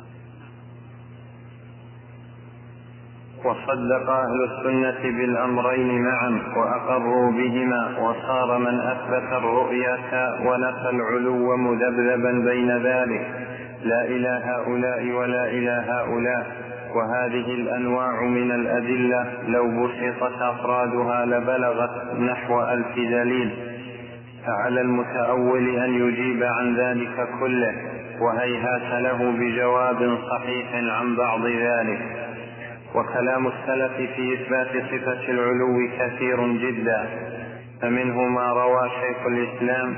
وصدق أهل السنة بالأمرين معا وأقروا بهما، وصار من أثبت الرؤية ونفى العلو مذبذبا بين ذلك، لا إلى هؤلاء ولا إلى هؤلاء. وهذه الأنواع من الأدلة لو بسطت أفرادها لبلغت نحو ألف دليل، فعلى المتأول أن يجيب عن ذلك كله، وهيهات له بجواب صحيح عن بعض ذلك. وكلام السلف في إثبات صفة العلو كثير جدا، فمنه ما روى شيخ الإسلام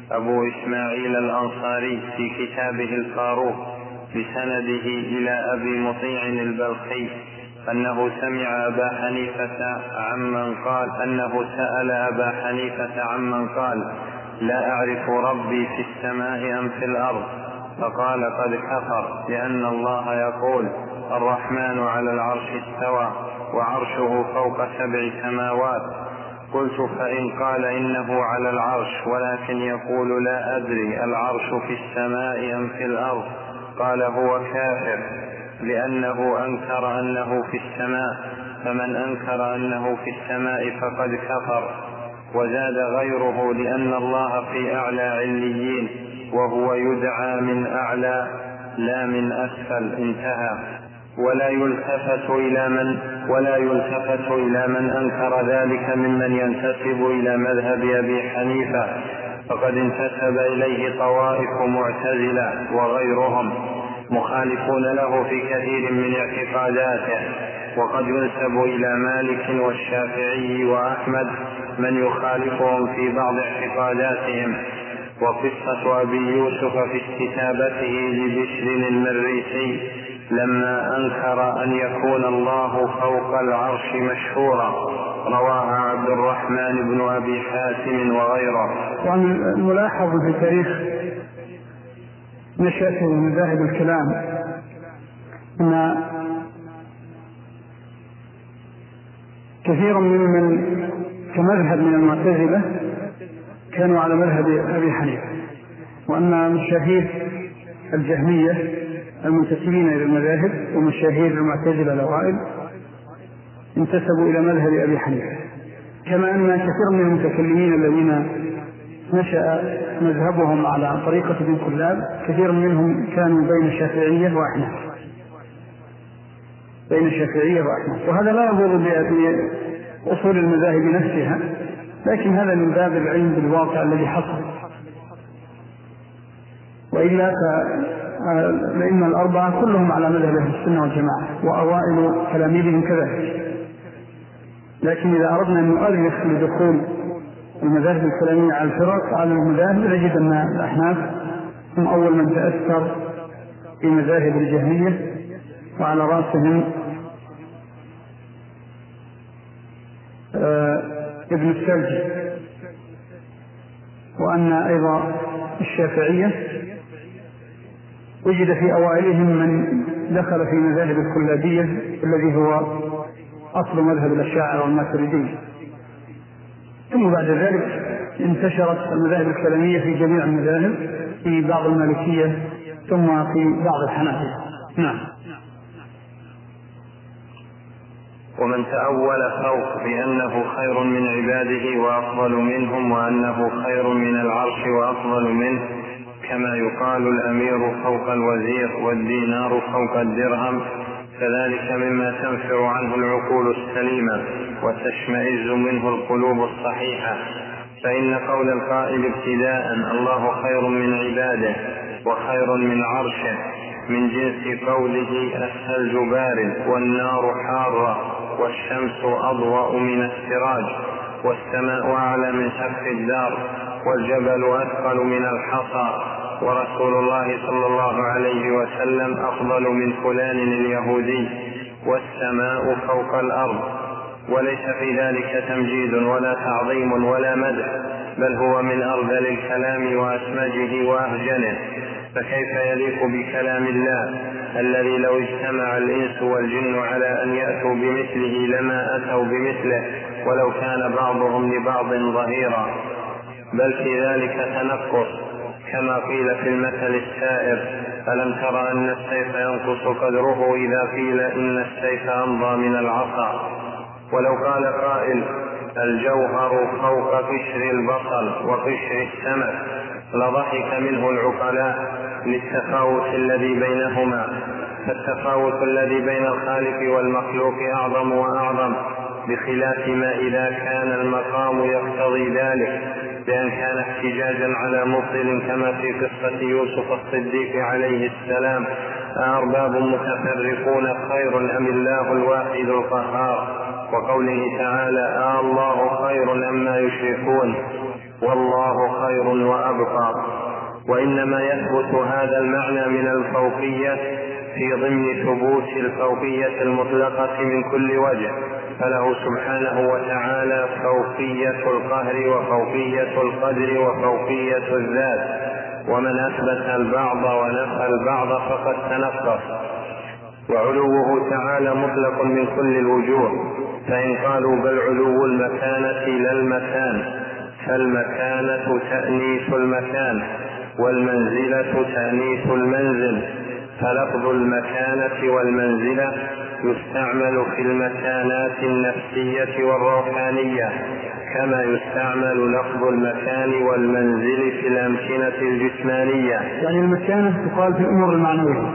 أبو إسماعيل الأنصاري في كتابه الفاروق بسنده إلى أبي مطيع البلخي أنه سمع أبا حنيفة عمن قال أنه سأل أبا حنيفة عمن قال لا أعرف ربي في السماء أم في الأرض، فقال قد كفر، لأن الله يقول الرحمن على العرش استوى وعرشه فوق سبع سماوات. قلت فإن قال إنه على العرش ولكن يقول لا أدري العرش في السماء أم في الأرض، قال هو كافر لأنه أنكر أنه في السماء، فمن أنكر أنه في السماء فقد كفر. وزاد غيره لأن الله في أعلى عليين وهو يدعى من أعلى لا من أسفل، انتهى. ولا يلتفت إلى من ولا يلتفت إلى من أنكر ذلك ممن ينتسب إلى مذهب أبي حنيفة، فقد انتسب إليه طوائف معتزلة وغيرهم مخالفون له في كثير من اعتقاداته. وقد ينسب إلى مالك والشافعي وأحمد من يخالفهم في بعض اعتقاداتهم. وقصة أبي يوسف في استتابته لبشر المريسي لما أنكر أن يكون الله فوق العرش مشهورة رواها عبد الرحمن بن أبي حاتم وغيره. وعن الملاحظ في تاريخ نشأة مذاهب الكلام أن كثيرا ممن كمذهب من المعتزلة كانوا على مذهب أبي حنيفة، وأن مشاهير الجهمية المنتسبين إلى المذاهب ومشاهير المعتزلة الأوائل انتسبوا إلى مذهب أبي حنيفة، كما أن كثير من المتكلمين الذين نشأ مذهبهم على طريقة ابن كلاب كثير منهم كانوا بين شافعية وأحناف بين شافعية وأحناف وهذا لا يضر بأصول المذاهب نفسها، لكن هذا من باب العلم بالواقع الذي حصل. وإلا فإن الأربعة كلهم على مذهب أهل السنة والجماعة وأوائل تلاميذهم كذلك. لكن إذا أردنا أن نؤرخ لدخول المذاهب الكلامية على الفرق على المذاهب نجد أن الأحناف هم أول من تأثر في مذاهب الجهمية، وعلى رأسهم آه ابن السلجي، وأن أيضا الشافعية وجد في أوائلهم من دخل في مذاهب الكلابية الذي هو أصل مذهب الأشاعرة والماتريدية. ثم بعد ذلك انتشرت المذاهب الكلامية في جميع المذاهب، في بعض المالكية ثم في بعض الحنابلة. نعم. ومن تأول فوق بأنه خير من عباده وأفضل منهم، وأنه خير من العرش وأفضل منه، كما يقال الأمير فوق الوزير والدينار فوق الدرهم، كذلك مما تنفر عنه العقول السليمة وتشمئز منه القلوب الصحيحة. فإن قول القائل ابتداء الله خير من عباده وخير من عرشه من جنس قوله الثلج بارد والنار حارة والشمس أضوأ من السراج والسماء أعلى من سقف الدار والجبل أثقل من الحصى ورسول الله صلى الله عليه وسلم أفضل من فلان اليهودي والسماء فوق الأرض. وليس في ذلك تمجيد ولا تعظيم ولا مدح، بل هو من أرذل الكلام وأسمجه وأهجنه. فكيف يليق بكلام الله الذي لو اجتمع الإنس والجن على أن يأتوا بمثله لما أتوا بمثله ولو كان بعضهم لبعض ظهيرا؟ بل في ذلك تنقص، كما قيل في المثل السائر: ألم تر أن السيف ينقص قدره إذا قيل إن السيف أمضى من العصا؟ ولو قال قائل الجوهر فوق قشر البصل وقشر السمك لضحك منه العقلاء للتفاوت الذي بينهما، فالتفاوت الذي بين الخالق والمخلوق أعظم وأعظم، بخلاف ما إذا كان المقام يقتضي ذلك، بأن كان احتجاجا على مبطل كما في قصة يوسف الصديق عليه السلام: أأرباب متفرقون خير أم الله الواحد القهار؟ وقوله تعالى: آه الله خير أما يشركون. والله خير وأبقى. وإنما يثبت هذا المعنى من الفوقية في ضمن ثبوت الفوقية المطلقة من كل وجه، فله سبحانه وتعالى فوقية القهر وفوقية القدر وفوقية الذات، ومن أثبت البعض ونفى البعض فقد تنقص. وعلوه تعالى مطلق من كل الوجوه، فإن قالوا بل علو المكانة لا المكان، فالمكانة تأنيث المكان والمنزلة تأنيث المنزل، فلفظ المكانة والمنزلة يستعمل في المكانات النفسية والروحانية كما يستعمل لفظ المكان والمنزل في الأمكنة الجسمانية. يعني المكانة تقال في الأمور المعنوية،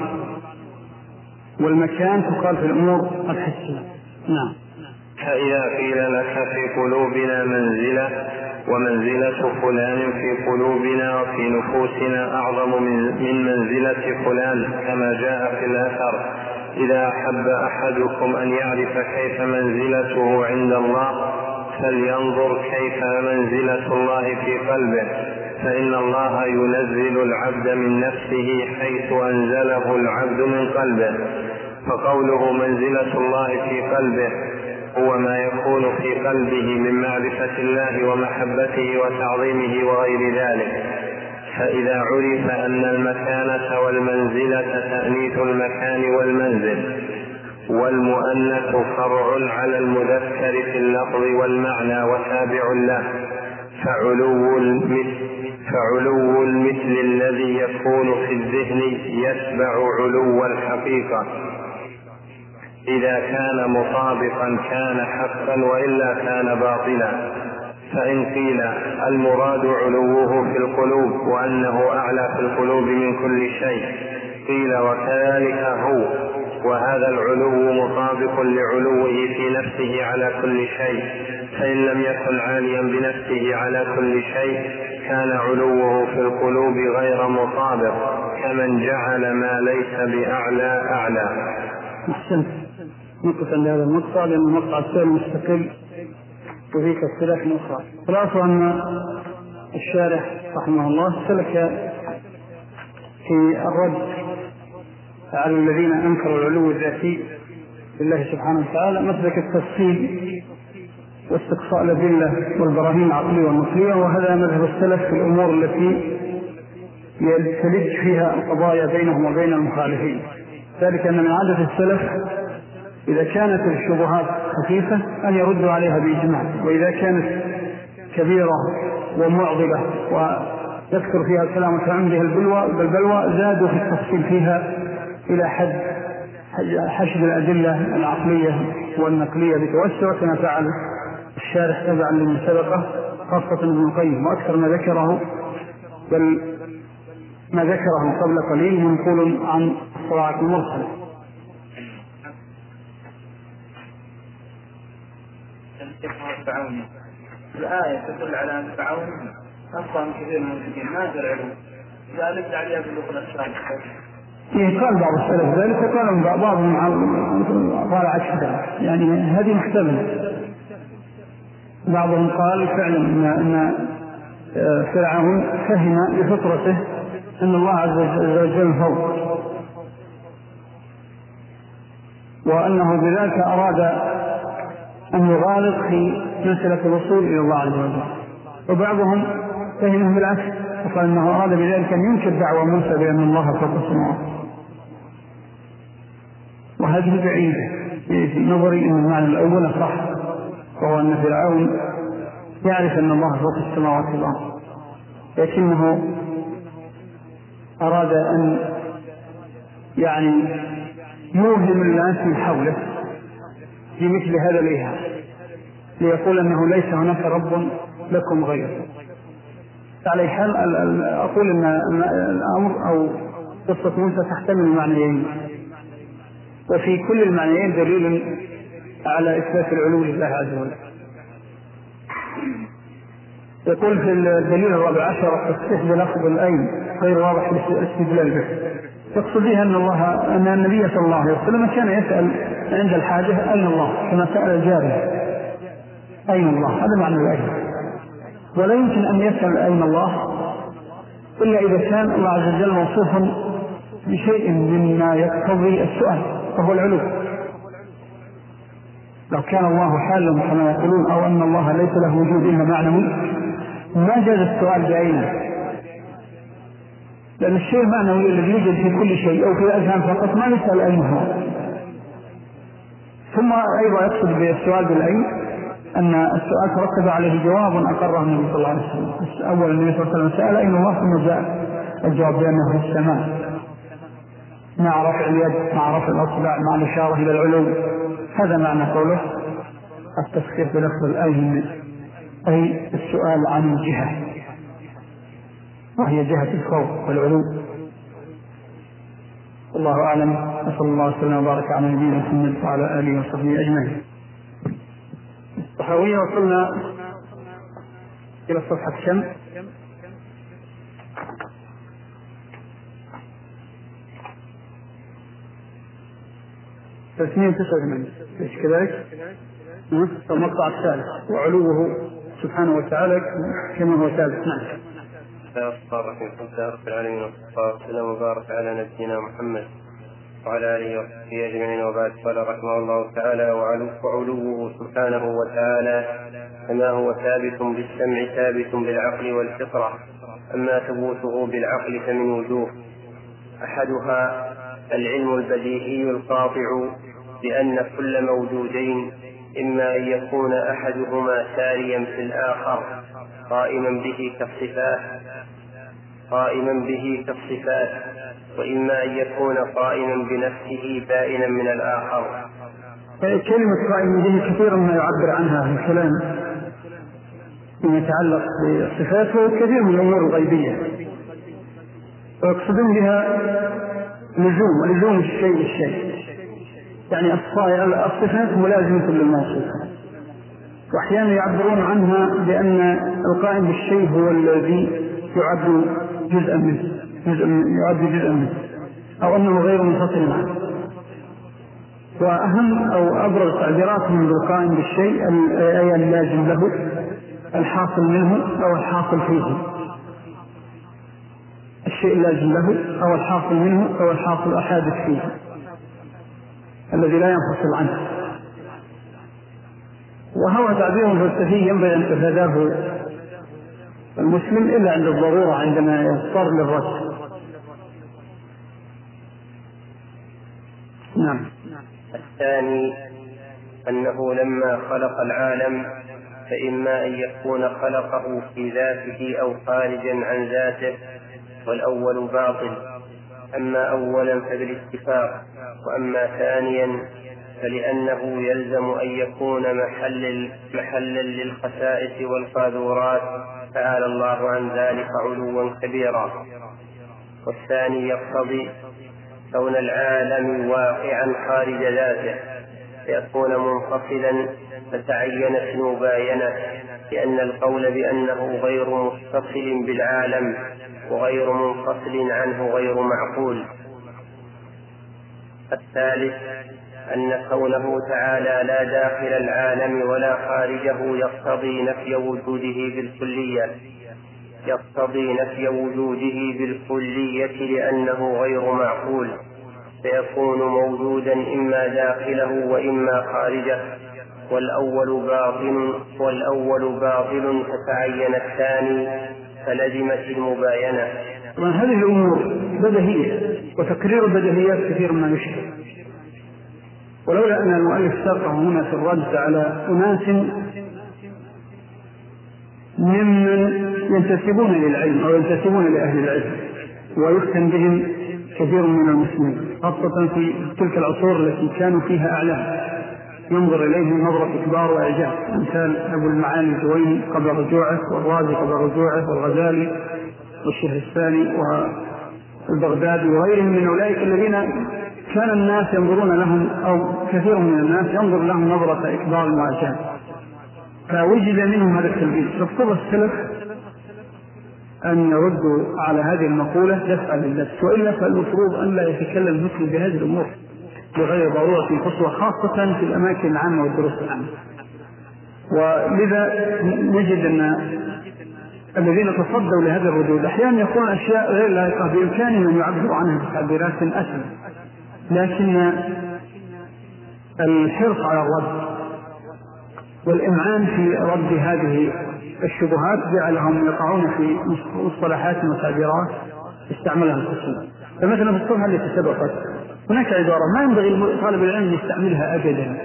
والمكان تقال في الأمور الحسية. نعم. فإذا قيل لك في قلوبنا منزلة ومنزلة فلان في قلوبنا وفي نفوسنا أعظم من منزلة فلان كما جاء في الأثر: إذا أحب أحدكم أن يعرف كيف منزلته عند الله فلينظر كيف منزلة الله في قلبه، فإن الله ينزل العبد من نفسه حيث أنزله العبد من قلبه. فقوله منزلة الله في قلبه هو ما يكون في قلبه من معرفة الله ومحبته وتعظيمه وغير ذلك. فإذا عرف أن المكانة والمنزلة تأنيث المكان والمنزل، والمؤنث فرع على المذكر في اللفظ والمعنى وتابع له، فعلو المثل, فعلو المثل الذي يكون في الذهن يتبع علو الحقيقة. إذا كان مطابقا كان حقا وإلا كان باطلا. فإن قيل المراد علوه في القلوب وأنه أعلى في القلوب من كل شيء، قيل وكذلك هو، وهذا العلو مطابق لعلوه في نفسه على كل شيء، فإن لم يكن عاليا بنفسه على كل شيء كان علوه في القلوب غير مطابق، كمن جعل ما ليس بأعلى أعلى. أحسنت. نقف عند هذا المقطع لأن المقطع الثاني مستقل وفيك السلاح الأخرى. خلاصة أن الشارح رحمه الله سلك في الرد على الذين أنكروا العلو الذاتي لله سبحانه وتعالى مسلك التفصيل واستقصاء الأدلة والبراهين العقلية والنقلية، وهذا مذهب السلف في الأمور التي يلتلج فيها القضايا بينهم وبين المخالفين. ذلك أن من عادة السلف إذا كانت الشبهات خفيفة أن يردوا عليها بإجماع، وإذا كانت كبيرة ومعضلة ويكثر فيها الكلام وتعم بها البلوى زادوا في التفصيل فيها إلى حد حشد الأدلة العقلية والنقلية بتوسع كما فعل الشارح تبعا لمن سبقه خاصة ابن القيم، وأكثر ما ذكره بل ما ذكره قبل قليل منقول عن الصراعات المرسلة. الآية تدل على أن فرعون أصلا كثير من المسلمين ما يدرعون ذلك عليها باللغة الإسلامية. إيه قال بعض السلف ذلك وقال بعضهم قال عكس، يعني هذه محتملة. بعضهم قال فعلا أن فرعون فهم بفطرته أن الله عز وجل فوق، وأنه بذلك أراد أن يغالط في مسألة الوصول إلى الله عز وجل. وبعضهم فهمه بالعكس وقال أنه أراد بذلك أن ينكر دعوى موسى بأن الله فوق السماوات، وهذه بعيدة في نظري أن المعنى الأول صح، وهو أن فرعون يعرف أن الله فوق السماوات والأرض، لكنه أراد أن يعني يوهم الناس من حوله في مثل هذا الإيهام ليقول أنه ليس هناك رب لكم غيره. على حال أقول أن الأمر أو قصة موسى تحتمل معنيين، وفي كل المعنيين دليل على إثبات العلو لله عز وجل. يقول في الدليل الرابع عشر التصحيح بلفظ الأين غير واضح الاستدلال به، يقصد بها أن الله أن النبي صلى الله عليه وسلم كان يسأل عند الحاجة أين الله كما سأل الجارية أين الله، هذا معنى الأين. ولا يمكن أن يسأل أين الله إلا إذا كان الله عز وجل موصوفا بشيء مما يقتضي السؤال وهو العلو. لو كان الله حالا كما يقولون أو أن الله ليس له وجود إلا معنوي ما جاز السؤال بأين، لأن الشيء المعنوي الذي يوجد في كل شيء أو في الأذهان فقط ما يسأل أين هو. ثم أيضا يقصد بالسؤال بالأين أن السؤال ترتب عليه جواب أقره النبي صلى الله عليه وسلم. أولا النبي صلى الله عليه وسلم سأل أين الله ثم جاء الجواب بأنه في السماء مع رفع اليد مع رفع الأصبع مع الإشارة إلى العلو. هذا معنى قوله التفسير بلفظ الأين، أي السؤال عن الجهة وهي جهة الفوق والعلو. الله أعلم. نسأل الله وسلم وبارك على نبينا محمد وعلى آله وصحبه أجمعين. الطحاوية وصلنا إلى الصفحة كم؟ اثنين تسعة ثمانية ليش كذلك؟ المقطع الثالث وعلوه سبحانه وتعالى كما هو ثالث. نعم. الصالح من رب العالمين والصلاة والسلام وبارك على نبينا محمد وعلى آله وصحبه أجمعين. وبعد قال رحمه الله تعالى: وعلوه سبحانه وتعالى كما هو ثابت بالسمع ثابت بالعقل والفطرة. أما ثبوته بالعقل فمن وجوه: أحدها العلم البديهي القاطع بأن كل موجودين إما أن يكون أحدهما ساريا في الآخر قائما به كالصفات قائما به كالصفات وإما أن يكون قائما بنفسه بائنا من الآخر. كلمة قائما به كثيرا ما يعبر عنها في الكلام فيما يتعلق بالصفات وكثير من الأمور الغيبية، ويقصدون بها لزوم لزوم الشيء الشيء، يعني الصفات ملازمة للموصوف. وأحيانا يعبرون عنها بأن القائم بالشيء هو الذي يعد جزءا منه جزء يعد جزءا منه أو أنه غير منفصل عنه. وأهم أو أبرز تعبيراتهم بالقائم بالشيء أي اللازم له، الحاصل منه أو الحاصل فيه، الشيء اللازم له أو الحاصل منه أو الحاصل أحادث فيه الذي لا ينفصل عنه. وهو تعبير فلسفي ينبغي أن يتفاداه المسلم إلا عند الضرورة عندما يضطر للرد. نعم. الثاني أنه لما خلق العالم فإما أن يكون خلقه في ذاته أو خارجا عن ذاته، والأول باطل. أما أولا فبالاتفاق، وأما ثانيا فلأنه يلزم أن يكون محل محلا للخسائس والقاذورات، تعالى الله عن ذلك علوا كبيرا. والثاني يقتضي كون العالم واقعا خارج ذاته ليكون منفصلا فتعينت المباينة، لأن القول بأنه غير متصل بالعالم وغير منفصل عنه غير معقول. الثالث أن كونه تعالى لا داخل العالم ولا خارجه يقتضي نفي وجوده بالكلية يقتضي نفي وجوده بالكلية لأنه غير معقول، فيكون موجودا إما داخله وإما خارجه، والأول باطل والأول باطل فتعين الثاني فلزمت المباينة. طبعا هذه الأمور بديهية، وتكرير البديهيات كثير ما يشكل، ولولا أن المؤلف ساقه هنا في الرد على أناس ممن ينتسبون للعلم أو ينتسبون لأهل العلم ويختم بهم كثير من المسلمين، خاصة في تلك العصور التي كانوا فيها أعلام ينظر إليهم نظرة إكبار وإعجاب، مثال أبو المعالي الجويني قبل رجوعه، والرازي قبل رجوعه، والغزالي والشهرستاني والبغدادي وغيرهم من أولئك الذين كان الناس ينظرون لهم أو كثير من الناس ينظر لهم نظرة إكبار وإعجاب، فوجد منهم هذا التلبيس. فاقتضى السلف أن يردوا على هذه المقولة دفعا للبس، وإلا فالمفروض أن لا يتكلم المسلم بهذه الأمور بغير ضرورة قصوى، خاصة في الأماكن العامة والدروس العامة. ولذا نجد أن الذين تصدوا لهذه الردود أحيانا يقولون أشياء غير لائقة بإمكانهم أن يعبروا عنها بتعبيرات أسهل، لكن الحرص على الرد والإمعان في رد هذه الشبهات جعلهم يقعون في مصطلحات وتعبيرات استعملها الخصوم. فمثلا في الصفحة التي سبقت هناك عبارة ما ينبغي طالب العلم يستعملها أبدا،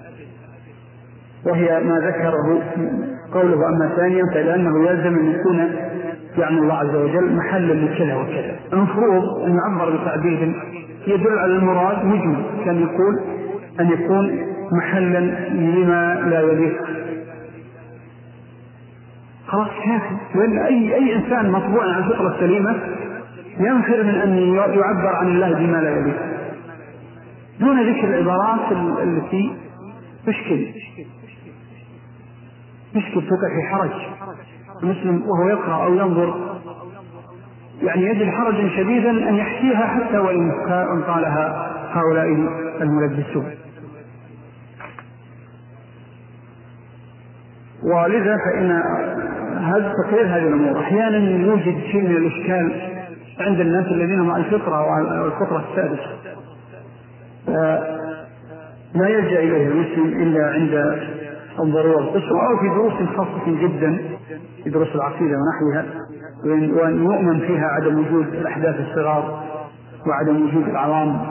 وهي ما ذكره قوله أما ثانيا فلأنه يلزم أن يكون يعني الله عز وجل محلا لكذا وكذا. المفروض أن يعبر بتعبير يدل على المراد مجمل، كان يقول أن يكون محلا لما لا يليق. خلاص كافي، لأن أي, أي إنسان مطبوع عن الفطرة السليمة ينفر من أن يعبر عن الله بما لا يليق دون ذكر العبارات التي تشكل تشكل توقع في حرج المسلم وهو يقرأ أو ينظر، يعني يجد حرجا شديدا أن يحكيها حتى وإن قالها هؤلاء الملبسون. ولذا فإن هذا تقرير هذه الأمور أحيانا يوجد شيء من الإشكال عند الناس الذين مع الفطرة والفطرة السادسة، لا يلجأ إليه المسلم إلا عند الضرورة القصوى أو في دروس خاصة جدا في دروس العقيدة ونحوها، وأن يؤمن فيها عدم وجود الأحداث الصغار وعدم وجود العوام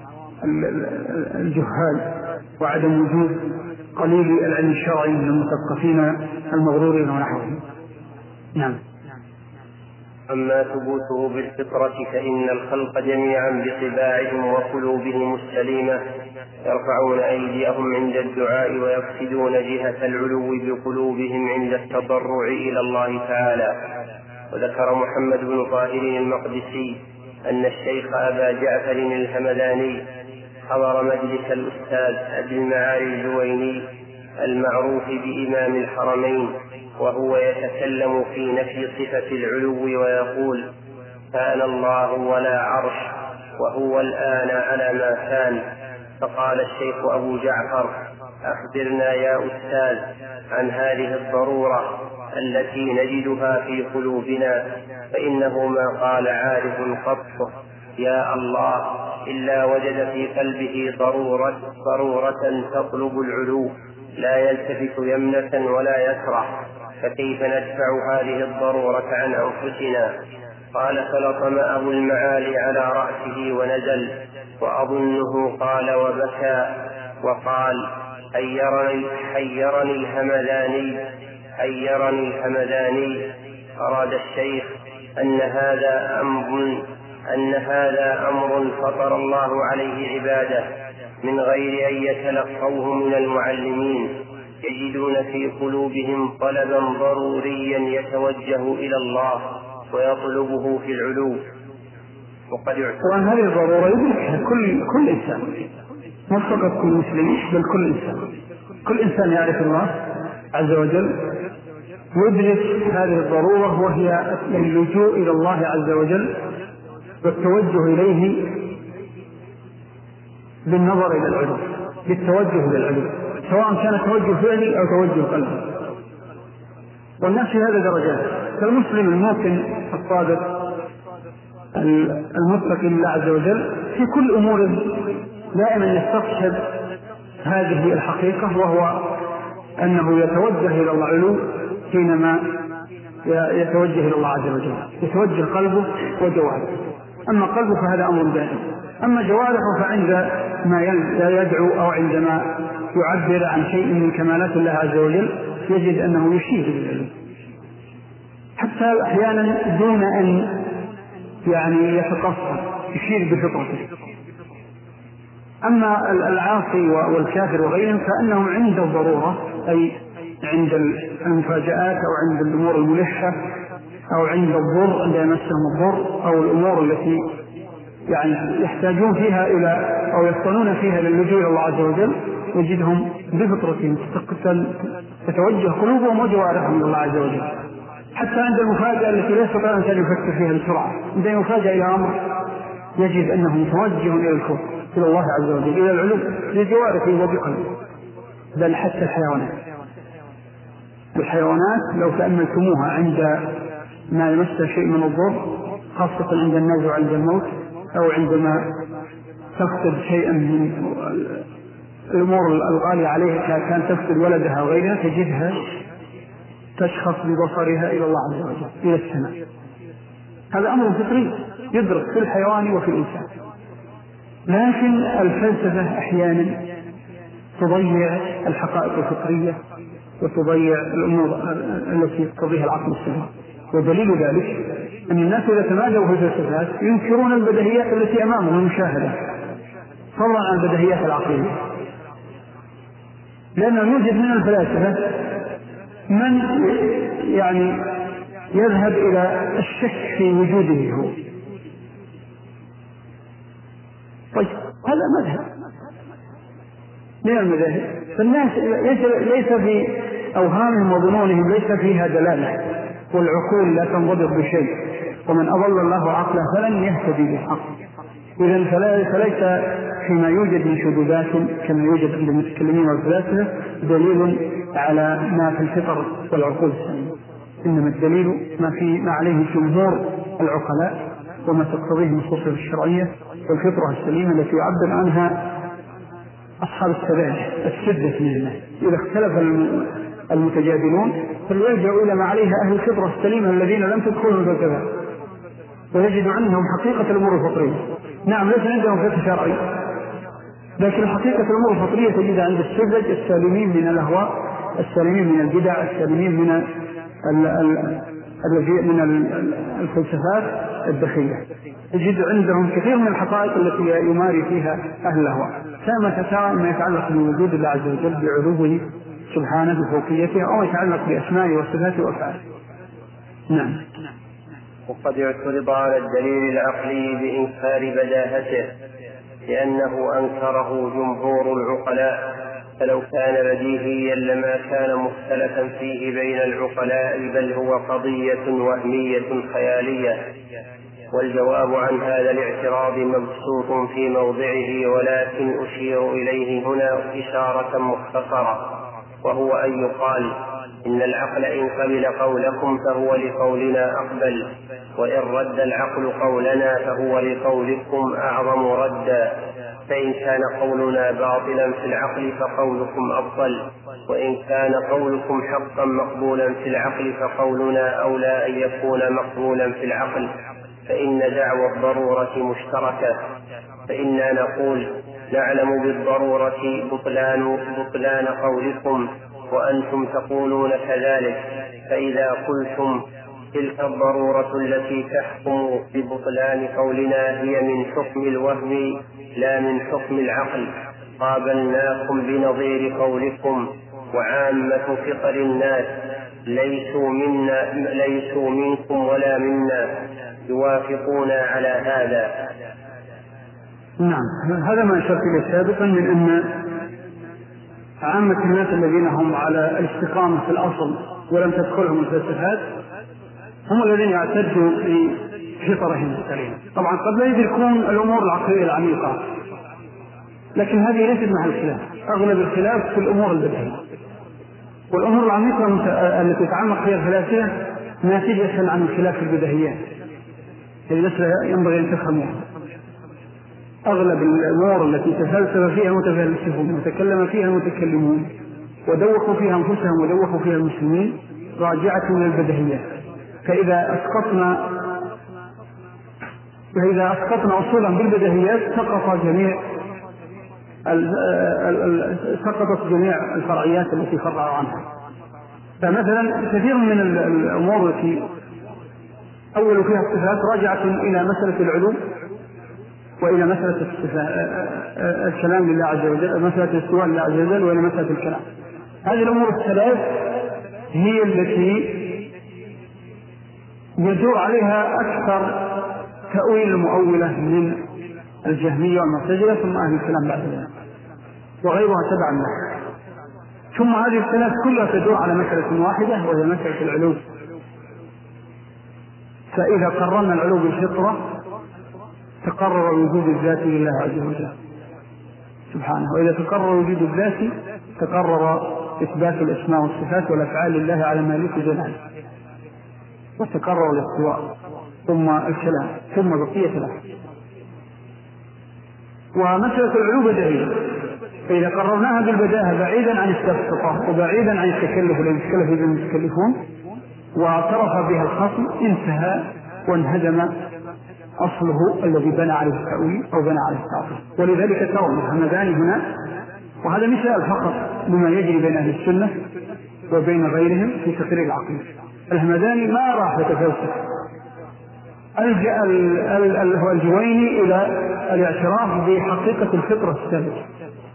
الجهال وعدم وجود قليل العلم الشرعي من المثقفين المغرورين ونحوهم. نعم. أما ثبوته بالفطرة فإن الخلق جميعا بطباعهم وقلوبهم السليمة يرفعون أيديهم عند الدعاء ويقصدون جهة العلو بقلوبهم عند التضرع إلى الله تعالى. وذكر محمد بن طاهر المقدسي أن الشيخ أبا جعفر الهمداني حضر مجلس الأستاذ أبي المعالي الجويني المعروف بإمام الحرمين وهو يتكلم في نفي صفة العلو ويقول كان الله ولا عرش وهو الآن على ما كان. فقال الشيخ أبو جعفر أخبرنا يا أستاذ عن هذه الضرورة التي نجدها في قلوبنا، فإنه ما قال عارف قط يا الله إلا وجد في قلبه ضرورة, ضرورة تطلب العلو لا يلتفت يمنة ولا يسرح، فكيف ندفع هذه الضرورة عن أنفسنا؟ قال فلطم أبو المعالي على رأسه ونزل، وأظنه قال وبكى وقال حيرني, حيرني الهمداني حيرني الهمداني. أراد الشيخ أن هذا أمر أن هذا أمر فطر الله عليه عباده من غير أن يتلقوه من المعلمين، يجدون في قلوبهم طلبا ضروريا يتوجه إلى الله ويطلبه في العلو. وقد وأن هذه الضرورة يدركها كل, كل إنسان، مش فقط كل مسلم بل كل إنسان. كل إنسان يعرف الله عز وجل يدرك هذه الضرورة، وهي اللجوء إلى الله عز وجل والتوجه إليه بالنظر إلى العلو، بالتوجه إلى العلو، سواء كان توجه فعلي أو توجه قلبي. والناس في هذا درجات، فالمسلم الموقن الصادق المتقي لله عز وجل في كل أمور دائما يستصحب هذه الحقيقة، وهو أنه يتوجه إلى الله علو حينما يتوجه إلى الله عز وجل، يتوجه قلبه وجوارحه. أما قلبه فهذا أمر دائم، أما جوارحه فعند ما يدعو أو عندما يعبر عن شيء من كمالات الله عز وجل يجد أنه يشير بالعلم، حتى أحيانا دون أن يعني يتقصر يشير بفطرته. أما العاصي والكافر وغيرهم فإنهم عند الضرورة، أي عند المفاجآت أو عند الأمور الملحة أو عند الضر، عند يمسهم الضر أو الأمور التي يعني يحتاجون فيها إلى أو يصطنون فيها للجوء إلى الله عز وجل، يجدهم بفطرتهم تتوجه قلوبهم وجوارحهم إلى الله عز وجل. حتى عند المفاجأة التي لا يستطيع أن يفكر فيها بسرعة، عند المفاجأة إلى أمر يجد أنه متوجه إلى الكفر إلى الله عز وجل إلى العلو بجوارحه وبقلبه. بل حتى الحيوانات الحيوانات لو تأملتموها عند ما يمسه شيء من الضر، خاصة عند النزع عند الموت، أو عندما تفقد شيئا من الأمور الغالية عليها كان تفقد ولدها وغيرها، تجدها تشخص ببصرها إلى الله عز وجل إلى السماء. هذا أمر فطري يدرك في الحيوان وفي الإنسان. لكن الفلسفة أحيانا تضيع الحقائق الفطرية وتضيع الأمور التي يقتضيها العقل السليم. ودليل ذلك أن الناس إذا تمادوا في الفلسفات ينكرون البديهيات التي أمامهم المشاهدة فضلا عن البديهيات العقلية، لأنه يوجد من الفلاسفة من يعني يذهب إلى الشك في وجوده هو. طيب هذا مذهب من المذاهب، فالناس ليس في أوهامهم وظنونهم ليس فيها دلالة، والعقول لا تنضبط بشيء، ومن أضل الله عقله فلن يهتدي بالحق. إذن فليس فيما يوجد من شذوذات كما يوجد عند المتكلمين والفلاسفة دليل على ما في الفطر والعقول السليمة، إنما الدليل ما في ما عليه جمهور العقلاء وما تقتضيه النصوص الشرعية والفطرة السليمة التي يعبر عنها أصحاب السبائل السدة من الناس. إذا اختلف المتجادلون فليرجعوا إلى ما عليها أهل الفطرة السليمة الذين لم تدخلوا الفلسفة، ويجد عندهم حقيقة الأمور الفطرية. نعم ليس عندهم فقه شرعي، لكن حقيقة الأمور الفطرية تجدها عند السذج السالمين من الأهواء، السالمين من البدع، السالمين من ال ال من الفلسفات الدخيلة. تجد عندهم كثير من الحقائق التي يماري فيها أهل الأهواء، سواء ما يتعلق بوجود الله عز وجل بعلوه سبحانه بفوقيته، أو يتعلق بأسمائه وصفاته وأفعاله. نعم. وقد اعترض على الدليل العقلي بإنكار بداهته لأنه أنكره جمهور العقلاء، فلو كان بديهيا لما كان مختلفا فيه بين العقلاء، بل هو قضية وهمية خيالية. والجواب عن هذا الاعتراض مبسوط في موضعه، ولكن أشير إليه هنا إشارة مختصرة، وهو أن يقال إن العقل إن قبل قولكم فهو لقولنا أقبل، وإن رد العقل قولنا فهو لقولكم أعظم ردا. فإن كان قولنا باطلا في العقل فقولكم أفضل، وإن كان قولكم حقا مقبولا في العقل فقولنا أولى أن يكون مقبولا في العقل، فإن دعوى الضرورة مشتركة. فإنا نقول نعلم بالضرورة بطلان, بطلان قولكم وأنتم تقولون كذلك، فإذا قلتم تلك الضرورة التي تحكم ببطلان قولنا هي من حكم الوهم لا من حكم العقل، قابلناكم بنظير قولكم، وعامة فطر الناس ليسوا, منا ليسوا منكم ولا منا يوافقون على هذا. نعم، هذا ما أشرت إليه سابقا من أن عامة الناس الذين هم على الاستقامة في الأصل ولم تدخلهم الفلسفات هم الذين يعتدوا بفطرهم السليمة. طبعا قد لا يدركون الأمور العقلية العميقة، لكن هذه ليست محل الخلاف. أغلب الخلاف في الأمور البديهية، والأمور العميقة التي تتعمق فيها الفلاسفة ناتجة عن الخلاف في البديهيات، هذه مسألة ينبغي أن تفهموها. أغلب الأمور التي تفلسف فيها المتفلسفون وتكلم فيها المتكلمون ودوخوا فيها أنفسهم ودوخوا فيها المسلمين راجعة من البديهيات. فإذا أسقطنا فإذا أسقطنا أصولا بالبديهيات سقط جميع سقطت جميع الفرعيات التي فرعوا عنها. فمثلا كثير من الأمور التي أول فيها الصفات راجعة إلى مسألة العلو وإلى مسألة الكلام لله عز وجل، مسألة الاستواء لله عز وجل، وإلى مسألة الكلام. هذه الأمور الثلاث هي التي يدور عليها أكثر تأويل المؤولة من الجهمية والمعتزلة ثم أهل الكلام بعد ذلك، وغيرها تبعا له. ثم هذه الثلاث كلها تدور على مسألة واحدة وهي مسألة العلو. فإذا قررنا العلو بالفطرة تقرر وجود الذات لله عز وجل سبحانه، وإذا تقرر وجود الذات تقرر إثبات الأسماء والصفات والأفعال لله على ما يليق جلاله. وتكرر الاستواء ثم الكلام ثم بقية الأحكام. ومسألة العلو بديهية، فإذا قررناها بالبداهة بعيدا عن التفسير وبعيدا عن التكلف الذي يتكلف به المتكلفون واعترف بها الخصم انتهى وانهدم أصله الذي بنى عليه التأويل أو بنى عليه التعطيل. ولذلك ترى الهمداني هنا، وهذا مثال فقط لما يجري بين أهل السنة وبين غيرهم في تقرير العقل. الهمداني ما راح يتفلسف، ألجأ الجويني إلى الاعتراف بحقيقة الفطرة السابقة،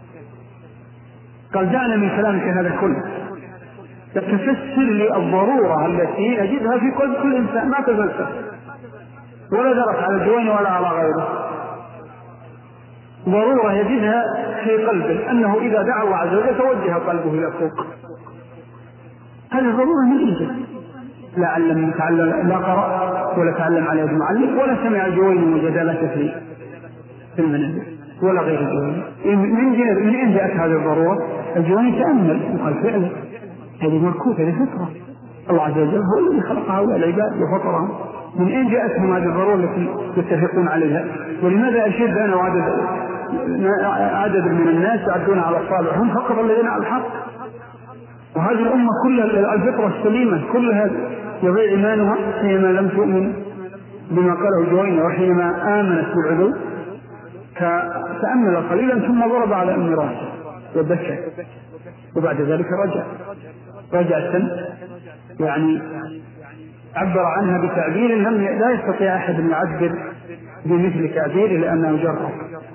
قال دعنا من كلامك هذا كله، تفسر لي الضرورة التي نجدها في قلب كل إنسان، ما تفلسف ولا درس على الجويني ولا على غيره، ضرورة يجدها في قلبه أنه إذا دعا الله عز وجل توجه قلبه إلى فوق. هذه ضرورة من إنجاز، لا علم تعلم لا قرأ ولا تعلم على يد معلم ولا سمع الجويني مجادلة في في المنازل ولا غير الجويني. من من أين جاءت هذه الضرورة؟ الجويني تأمل وقال فعلا هذه ملكوت، هذه فطرة الله عز وجل هو الذي خلق هؤلاء العباد وفطرهم. من أين جاءتهم هذه الضرورة التي يتفقون عليها؟ ولماذا أشد أنا وعدد عدد من الناس يعدون على الصالح هم فقط الذين على الحق؟ وهذه الأمة كلها الفطرة السليمة كلها يضيع إيمانها حينما لم تؤمن بما قاله الجويني وحينما آمنت بالعدو، فتأمل قليلا ثم ضرب على أم راسه وبكى، وبعد ذلك رجع رجعة يعني عبر عنها بتعبير لم لا يستطيع أحد أن يعبر بمثل تعبير لأنه جرب.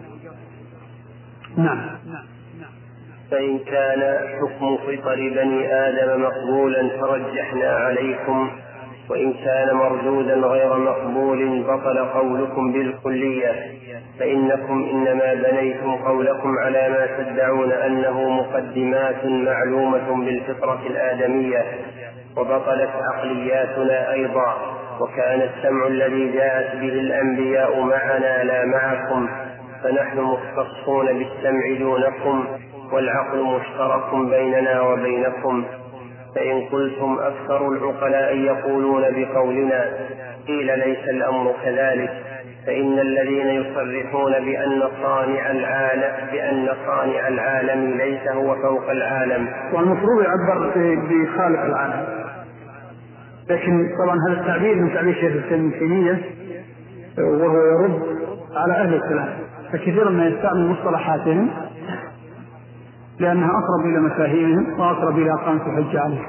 نعم. فإن كان حكم فطر بني آدم مقبولا فرجحنا عليكم، وإن كان مردودا غير مقبول بطل قولكم بالكلية، فإنكم إنما بنيتم قولكم على ما تدعون أنه مقدمات معلومة بالفطرة الآدمية، وبطلت عقلياتنا أيضا، وكان السمع الذي جاءت به الأنبياء معنا لا معكم، فنحن مختصون بالسمع دونكم، والعقل مشترك بيننا وبينكم. فإن قلتم أكثر العقلاء يقولون بقولنا، قيل ليس الأمر كذلك، فإن الذين يصرحون بأن صانع العالم بأن صانع العالم ليس هو فوق العالم. والمفروض يعبر بخالق العالم، لكن طبعا هذا التعبير من تعبير شيخ الإسلام ابن تيمية وهو يرد على أهل الكلام، فكثيرا ما يستعمل مصطلحاتهم لأنها أقرب إلى مفاهيمهم وأقرب إلى قامة الحجة عليهم،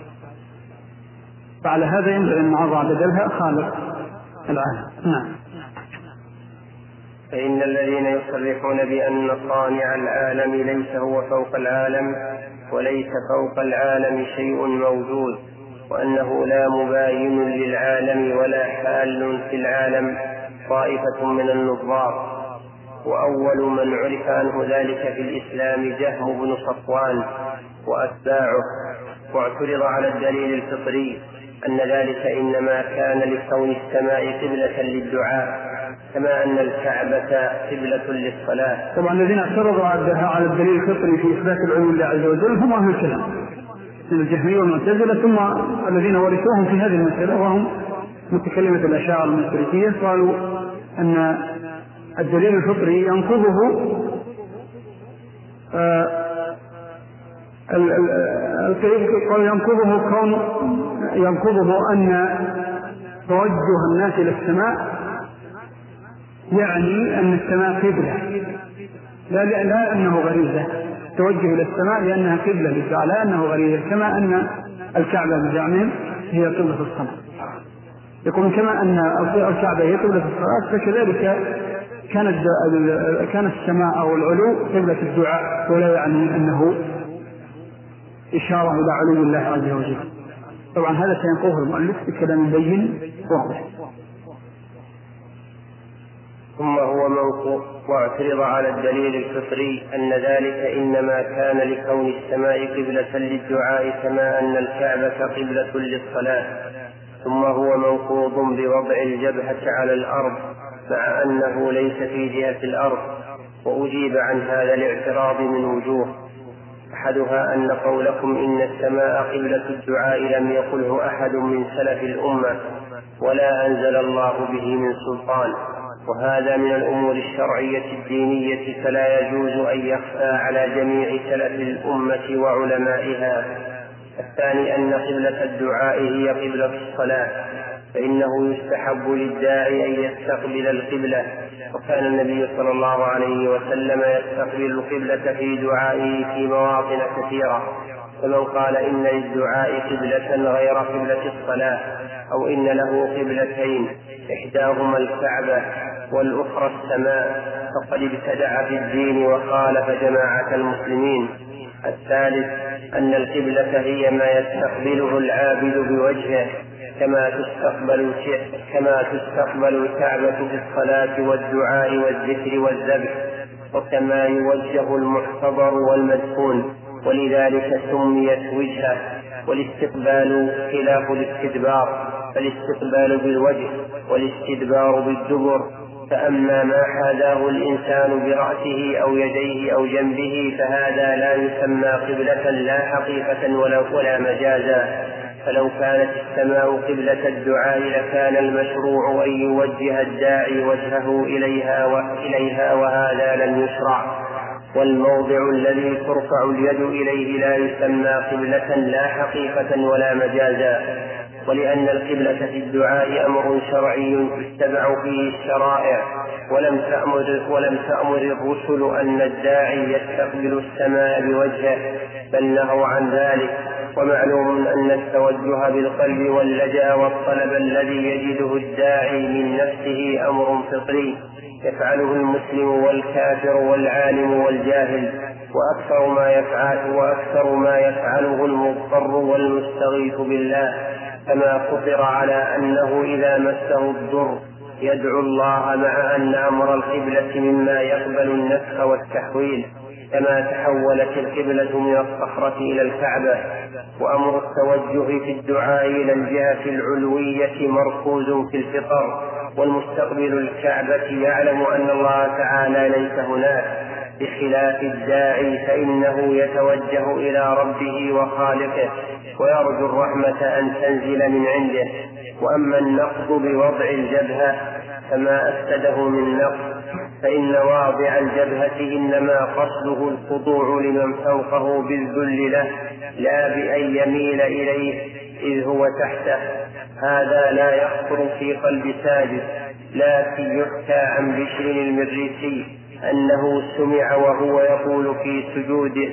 فعلى هذا ينبغي أن نضع بدلها خالق العالم. نعم. فإن الذين يصرحون بأن صانع العالم ليس هو فوق العالم، وليس فوق العالم شيء موجود، وأنه لا مباين للعالم ولا حال في العالم، طائفة من النظار. وأول من عرف عنه ذلك في الإسلام جهم بن صفوان وأتباعه، واعترض على الدليل الفطري أن ذلك إنما كان لكون السماء قبلة للدعاء، كما أن الكعبة قبلة للصلاة. طبعا الذين اعترضوا على الدليل الفطري في إثبات العلو لله عز وجل هم أهل الكلام من الجهمية والمعتزلة، ثم الذين ورثوهم في هذه المسألة وهم متكلمة الأشاعرة المشركية قالوا أن الدليل الفطري ينقضه قال ينقضه كون ينقضه أن توجه الناس إلى السماء يعني أن السماء قبلة، لا لا أنه غريزة، توجه إلى السماء لأنها قبلة للدعاء لا أنه غريزة، كما أن الكعبة بزعمهم هي قبلة الصلاة، يقول كما أن الكعبة هي قبلة الصلاة فكذلك كانت كان السماء أو العلو قبلة الدعاء، ولا يعني أنه إشارة إلى علو الله عز وجل. طبعا هذا سينقوه المؤلف بكلام بين واضح. ثم هو موقوف. واعترض على الدليل الفطري أن ذلك إنما كان لكون السماء قبلة للدعاء، كما أن الكعبة قبلة للصلاة. ثم هو منقوض بوضع الجبهة على الأرض مع أنه ليس في جهة الأرض، وأجيب عن هذا الاعتراض من وجوه. أحدها أن قولكم إن السماء قبلة الدعاء لم يقله أحد من سلف الأمة ولا أنزل الله به من سلطان، وهذا من الأمور الشرعية الدينية فلا يجوز أن يخفى على جميع سلف الأمة وعلمائها. الثاني أن قبلة الدعاء هي قبلة الصلاة، فإنه يستحب للداعي أن يستقبل القبلة، وكان النبي صلى الله عليه وسلم يستقبل القبلة في دعائه في مواطن كثيرة. فمن قال إن للدعاء قبلة غير قبلة الصلاة أو إن له قبلتين إحداهما الكعبة والأخرى السماء فقد ابتدع في الدين وخالف جماعة المسلمين. الثالث أن القبلة هي ما يستقبله العابد بوجهه، كما تستقبل كما تستقبل الكعبة في الصلاة والدعاء والذكر والذبح، وكما يوجه المحتضر والمدفون، ولذلك سميت وجهه. والاستقبال خلاف الاستدبار، فالاستقبال بالوجه والاستدبار بالدبر. فأما ما حاذاه الإنسان برأسه أو يديه أو جنبه فهذا لا يسمى قبلة لا حقيقة ولا, ولا مجازا. فلو كانت السماء قبلة الدعاء لكان المشروع أن يوجه الداعي وجهه إليها, وإليها وهذا لم يشرع. والموضع الذي ترفع اليد إليه لا يسمى قبلة لا حقيقة ولا مجازا. ولأن القبلة في الدعاء أمر شرعي تتبع فيه الشرائع، ولم تأمر, ولم تأمر الرسل أن الداعي يستقبل السماء بوجهه، بل نهوا عن ذلك. ومعلوم أن التوجه بالقلب واللجأ والطلب الذي يجده الداعي من نفسه أمر فطري يفعله المسلم والكافر والعالم والجاهل، وأكثر ما يفعل وأكثر ما يفعله المضطر والمستغيث بالله، كما خطر على أنه إذا مسه الضر يدعو الله، مع أن أمر القبلة مما يقبل النسخ والتحويل، كما تحولت القبلة من الصخرة إلى الكعبة. وأمر التوجه في الدعاء إلى الجهة العلوية مركوز في الفطر، والمستقبل الكعبة يعلم أن الله تعالى ليس هناك، بخلاف الداعي فإنه يتوجه إلى ربه وخالقه ويرجو الرحمة أن تنزل من عنده. وأما النقض بوضع الجبهة فما أفسده من نقض، فإن واضع الجبهة إنما قصده الخضوع لمن فوقه بالذل له، لا بأن يميل إليه إذ هو تحته. هذا لا يخطر في قلب ساجد. لكن يحكى عن بشر المريسي أنه سمع وهو يقول في سجوده: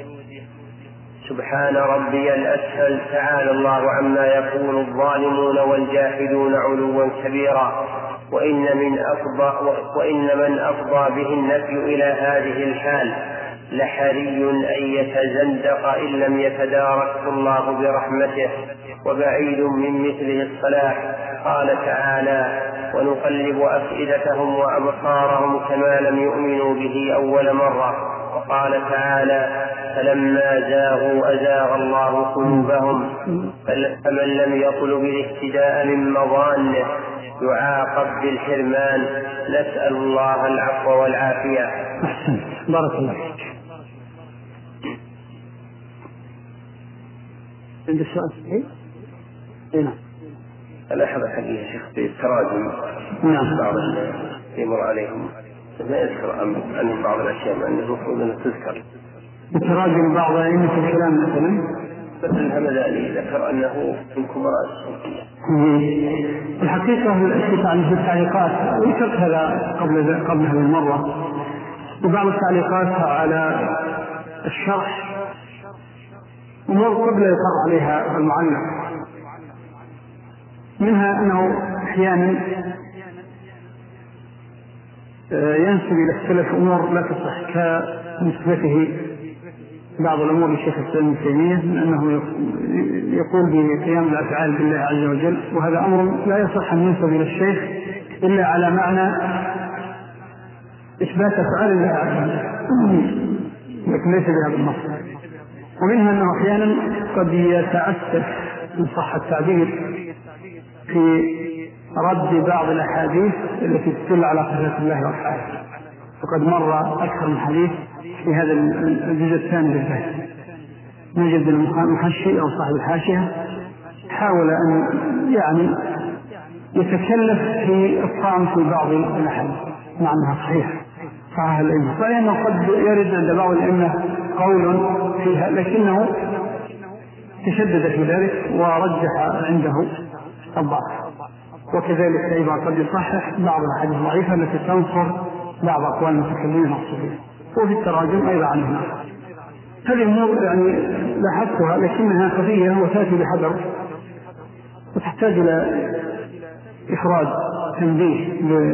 سبحان ربي الأسفل، تعالى الله عما يقول الظالمون والجاحدون علوا كبيرا. وإن من أفضى وإن من أفضى به النفي إلى هذه الحال لحري أن يتزندق إن لم يتداركه الله برحمته، وبعيد من مثله الصلاح. قال تعالى: ونقلب أفئدتهم وأبصارهم كما لم يؤمنوا به أول مرة. وقال تعالى: فلما زاغوا أزاغ الله قلوبهم. فمن لم يطلب الاهتداء من مظانه يعاقب بالحرمان. نسأل الله العفو والعافية. أحسن، بارك الله فيك. عند السؤال إيه؟ نعم. الأحد حقيقة شيخ في التراجم. نعم. بعض يمر عليهم ما يذكر عن بعض الأشياء أنه المفروض أن تذكر. التراجم بعض أئمة الكلام مثلا. مثل الهمداني ذكر أنه من كبراء الصوفية. الحقيقة الشيخ عليه في التعليقات ذكرت هذا قبل قبل هذه المرة، وبعض التعليقات على الشرح أمور قبل يقر عليها المعلق، منها أنه أحيانا ينسب إلى السلف أمور لا تصح كنسبته بعض الأمور للشيخ الإسلام ابن تيمية من أنه يقول بقيام الأفعال بالله عز وجل، وهذا أمر لا يصح أن ينسب إلى الشيخ إلا على معنى إثبات أفعال الله عز وجل، لكن ليس بهذا النص. ومنها أنه أحيانا قد يتأسف إن صح التعبير في رد بعض الأحاديث التي تدل على صفات الله وأفعاله، وقد مر أكثر من حديث في هذا الجزء الثاني للبحث. نجد المحشي أو صاحب الحاشية حاول أن يعني يتكلف في الطعن في بعض الأحاديث مع أنها صحيحة صحيح الأئمة، فإنه قد يرد عند بعض الأئمة قول فيها لكنه تشدد في ذلك ورجح عنده الضعف. وكذلك أيضا قد يصحح بعض الأحاديث الضعيفة التي تنصر بعض أقوال المتكلمين الصحيح، وفي التراجم أيضا عنها. هذه الأمور يعني لاحظتها لكنها خفية وتأتي بحذر وتحتاج إلى إخراج تنبيه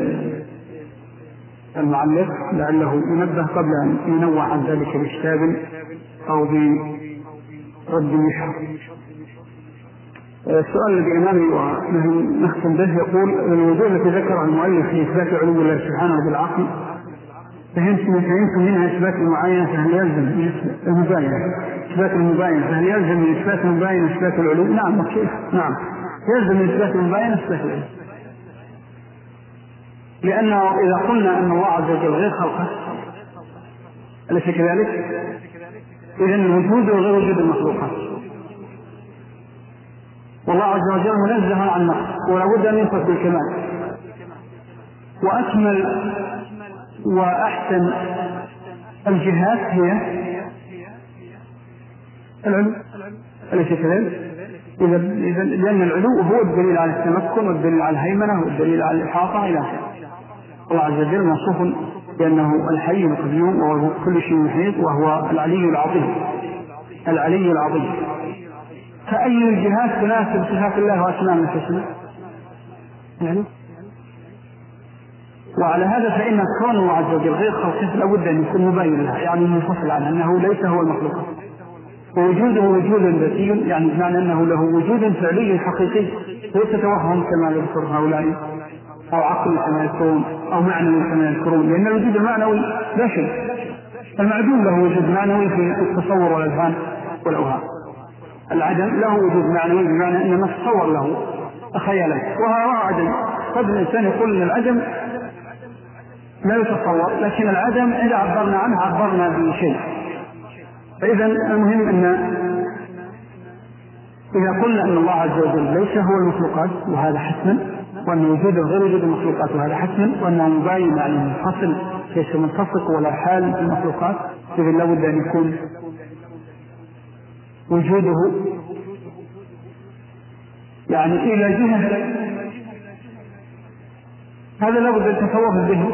للمعلق لعله ينبه قبل أن ينوع عن ذلك بكتاب أو برد يشهر. السؤال الذي أمامي ونختم به يقول: الوجوه التي ذكرها المؤلف في إثبات علو الله سبحانه بالعقل فهمت منها إثبات المعاينة فهل يلزم المباينة إثبات المباينة فهل يلزم من إثبات المباينة إثبات العلو؟ نعم كيف؟ نعم يلزم من إثبات المباينة إثبات العلو، لأنه إذا قلنا أن الله عز وجل غير خلقه أليس كذلك؟ إذن الوجود وغير وجود المخلوقات، والله عز وجل منزه عن نقص ولا بد أن يصف بالكمال، وأكمل وأحسن الجهات هي العلو أليس كذلك؟ إذا لأن العلو هو الدليل على التمكن والدليل على الهيمنة والدليل على الإحاطة إلى آخره. الله عز وجل موصوف بأنه الحي القيوم وهو كل شيء محيط وهو العلي العظيم العلي العظيم. فأي الجهات تناسب صفات الله وأسماء الحسنى يعني؟ وعلى هذا فإن كون الله عز وجل غير خلقه لابد أن يكون مبين لها، يعني منفصل عنها، أنه ليس هو المخلوق، ووجوده وجود ذاتي يعني بمعنى أنه له وجود فعلي حقيقي ليس توهم كما يذكر هؤلاء أو عقل كما يذكرون أو معنوي كما يذكرون، لأن الوجود المعنوي لا شيء، المعدوم له وجود معنوي في التصور والأذهان والأوهام، العدم له وجود معنوي بمعنى أن نتصور له خيالات وهو عدم. قد الإنسان يقول أن العدم لا يتصور، لكن العدم إذا عبرنا عنه عبرنا بشيء. فإذا المهم أن إذا قلنا أن الله عز وجل ليس هو المخلوقات وهذا حتما، وأن وجوده غير وجود المخلوقات وهذا حتما، وأنه مباين يعني منفصل ليس منفصل ولا حال في المخلوقات، إذا لابد أن يكون وجوده يعني إلى جهة، هذا لابد أن تتوافق به،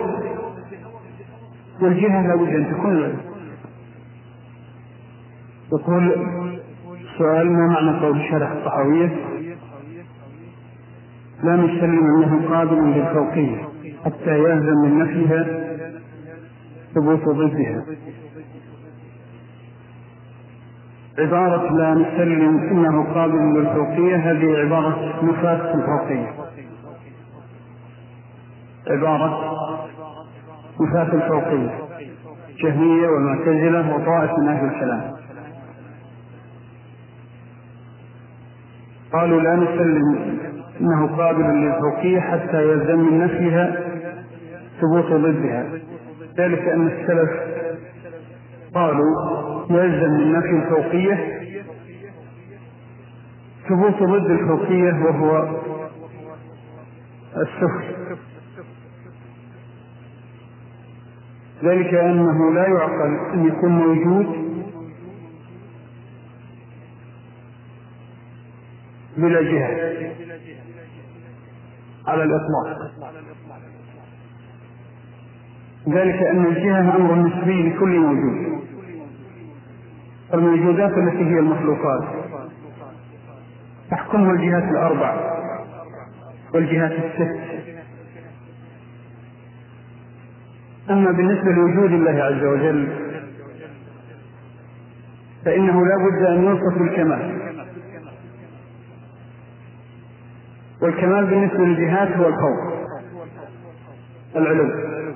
والجهة لابد أن تكون العلم. يقول سؤال: ما معنى قول شرح الطحاوية لا نسلم أنه قابل للفوقية حتى يهزم من نفيها ثبوت ضدها؟ عبارة لا نسلم أنه قابل للفوقية هذه عبارة نفاة الفوقية، عبارة نفاة الفوقية، جهمية والمعتزلة وطائف من أهل الكلام قالوا لا نسلم أنه قابل للفوقية حتى يلزم من نفيها ثبوت ضدها، ذلك أن السلف قالوا يلزم من نفي الفوقية ثبوت ضد الفوقية وهو السفل، ذلك أنه لا يعقل أن يكون موجود بلا جهة على الإطلاق، ذلك أن الجهة أمر نسبي لكل موجود، الموجودات التي هي المخلوقات تحكمها الجهات الأربع والجهات الست. أما بالنسبة لوجود الله عز وجل فإنه لا بد أن يوصف بالكمال، والكمال بالنسبة للجهات هو الفوق العلو،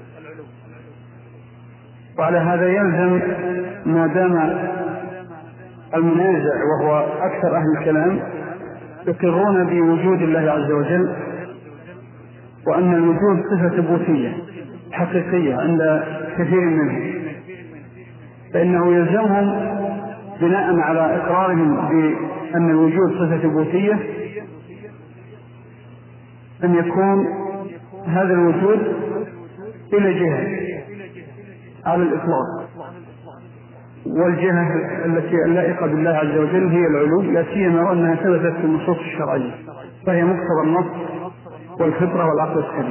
وعلى هذا يلزم ما دام المنازع وهو أكثر أهل الكلام يقرون بوجود الله عز وجل وأن الوجود صفة ثبوتية حقيقية عند كثير منهم، فإنه يلزمهم بناء على إقرارهم بأن الوجود صفة ثبوتية أن يكون هذا الوجود إلى جهة على الإطلاق، والجهة التي اللائقة بالله عز وجل هي العلو، لا سيما وأنها ثبتت في النصوص الشرعية، فهي مقتضى النص والفطرة والعقل السليم.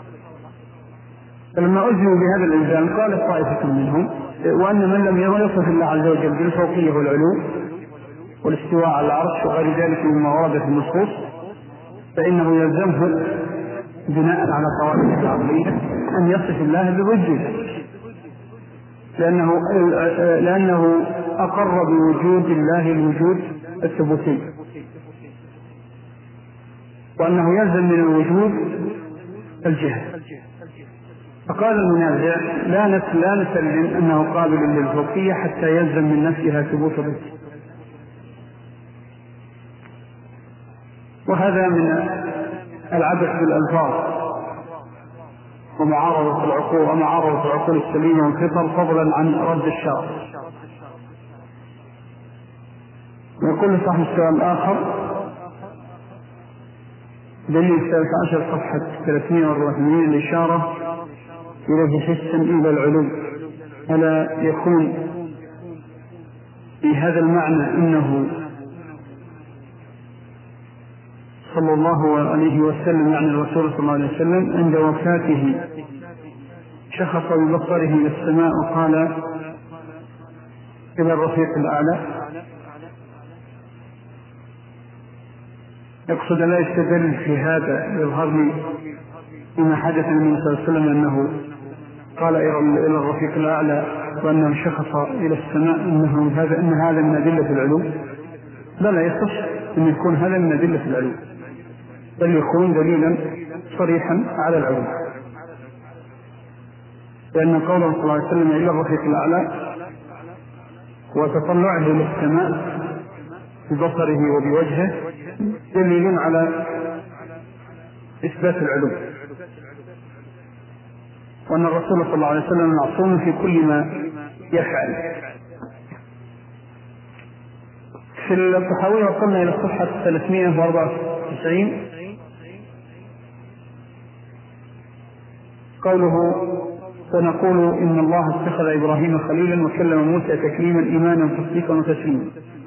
فلما ألزموا بهذا الإلزام قالت طائفة منهم وأن من لم يصف الله عز وجل بالفوقية والعلو والاستواء على العرش وغير ذلك مما ورد في النصوص فإنه يلزمه بناء على قواعد العقلية أن يصف الله بالوجود، لأنه, لأنه أقر بوجود الله الوجود الثبوتي، وأنه يلزم من الوجود الجهة. فقال المنازع لا لا نسلم أنه قابل للفوقية حتى يلزم من نفسها ثبوت الذات. وهذا من العبث بالألفاظ ومعارضة العقول ومعارضة العقول السليمة والفطر، فضلا عن رد الشرع. ويقول صاحب السؤال الآخر دليل الثالث عشر صفحة ثلاثمائة وأربعة وثمانين الإشارة إليه حسا إلى العلو، ألا يكون في هذا المعنى إنه صلى الله عليه وسلم يعني الرسول صلى الله عليه وسلم عند وفاته شخص ببصره إلى السماء وقال إلى الرفيق الأعلى، يقصد لا يستدل في هذا يظهر لي بما حدث النبي صلى الله عليه وسلم أنه قال إلى الرفيق الأعلى وأنه شخص إلى السماء أنه هذا أن هذا من أدلة العلو؟ لا لا يصح أن يكون هذا من أدلة العلو، بل يكون دليلا صريحا على العلو، لأن قوله صلى الله عليه وسلم إلى الرفيق الأعلى وتطلعه إلى السماء ببصره وبوجهه دليل على إثبات العلو، وأن الرسول صلى الله عليه وسلم معصوم في كل ما يفعل. في الطحاوية وصلنا إلى الصفحة ثلاثمائة وأربعة وتسعين قوله ونقول إن الله اتخذ إبراهيم خليلا وكلم موسى تكليما إيمانا تصديقا وتسليما.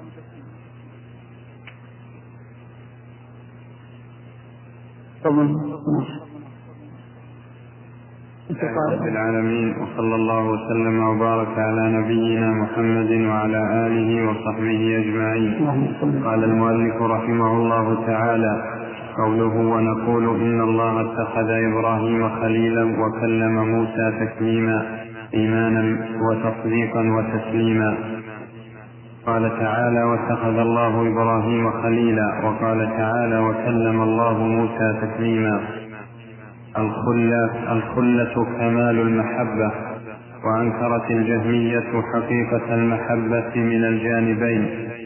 رب العالمين، وصلى الله وسلم وبارك على نبينا محمد وعلى آله وصحبه أجمعين. قال المؤلف رحمه الله تعالى: قوله ونقول إن الله اتخذ إبراهيم خليلا وكلم موسى تكليما إيمانا وتصديقا وتسليما. قال تعالى: واتخذ الله إبراهيم خليلا، وقال تعالى: وكلم الله موسى تكليما. الخلة, الخلة كمال المحبة، وأنكرت الجهمية حقيقة المحبة من الجانبين،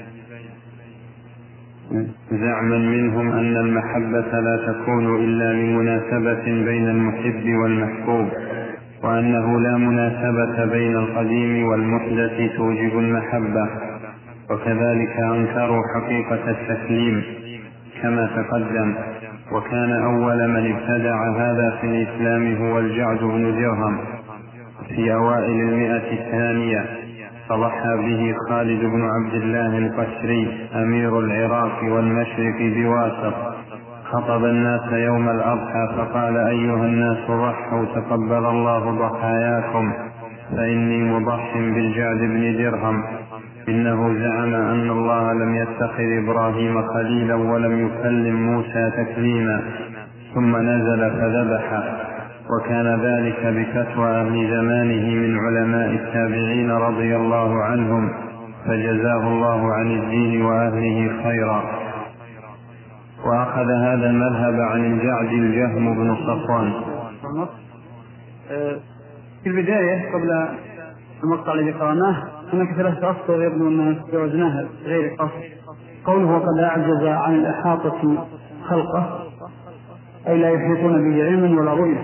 زعما منهم أن المحبة لا تكون إلا لمناسبة بين المحب والمحبوب، وأنه لا مناسبة بين القديم والمحدث توجب المحبة. وكذلك أنكروا حقيقة التسليم كما تقدم. وكان أول من ابتدع هذا في الإسلام هو الجعد بن درهم في أوائل المئة الثانية، فضحى به خالد بن عبد الله القشري أمير العراق والمشرق بواسط، خطب الناس يوم الأضحى فقال: أيها الناس ضحوا تقبل الله ضحاياكم، فإني مضح بالجعد بن درهم، إنه زعم أن الله لم يتخذ إبراهيم خليلا ولم يكلم موسى تكليما، ثم نزل فذبح. وكان ذلك بفتوى أهل زمانه من علماء التابعين رضي الله عنهم، فجزاه الله عن الدين وأهله خيرا. وأخذ هذا المذهب عن الجعد الجهم بن صفوان. في البداية قبل المقطع الذي قرأناه هناك ثلاثة أسطر يبدو أننا استوعبناها غير قصر. قوله وقد أعجز عن الإحاطة خلقه، أي لا يحيطون به علما ولا رؤية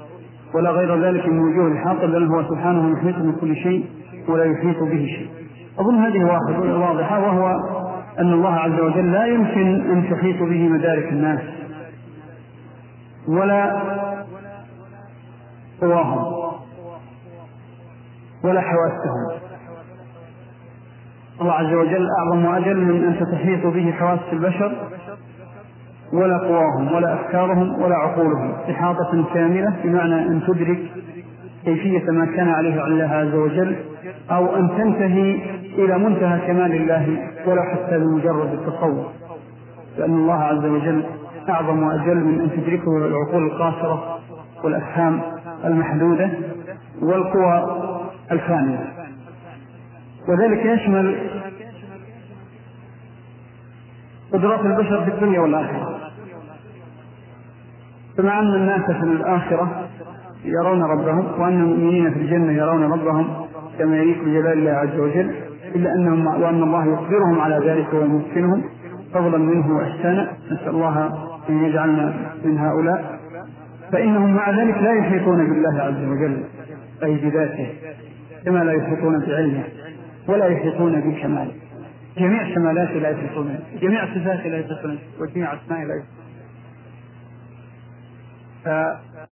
ولا غير ذلك من وجوه الإحاطة، بل هو سبحانه محيط من كل شيء ولا يحيط به شيء. أظن هذه واضحة، وهو أن الله عز وجل لا يمكن أن تحيط به مدارك الناس ولا قواهم ولا حواسهم. الله عز وجل أعظم وأجل من أن تحيط به حواس البشر ولا قواهم ولا أفكارهم ولا عقولهم إحاطة كاملة، بمعنى أن تدرك كيفية ما كان عليه الله عز وجل، أو أن تنتهي إلى منتهى كمال الله ولو حتى بمجرد التصور، لأن الله عز وجل أعظم وأجل من أن تدركه العقول القاصرة والأفهام المحدودة والقوى الفانية. وذلك يشمل قدرات البشر في الدنيا والآخرة، كما أن الناس في الآخرة يرون ربهم، وأن المؤمنين في الجنة يرون ربهم كما يليق بجلال الله عز وجل، إلا أنهم وأن الله يخبرهم على ذلك ويمكنهم فضلا منه وإحسانا، نسأل الله أن يجعلنا من هؤلاء. فإنهم مع ذلك لا يحيطون بالله عز وجل أي بذاته، كما لا يحيطون بعلمه ولا يحيطون بكماله. جميع كمالاته لا يحيطون، جميع صفاته لا يحيطون، وجميع أسمائه لا يحيطون.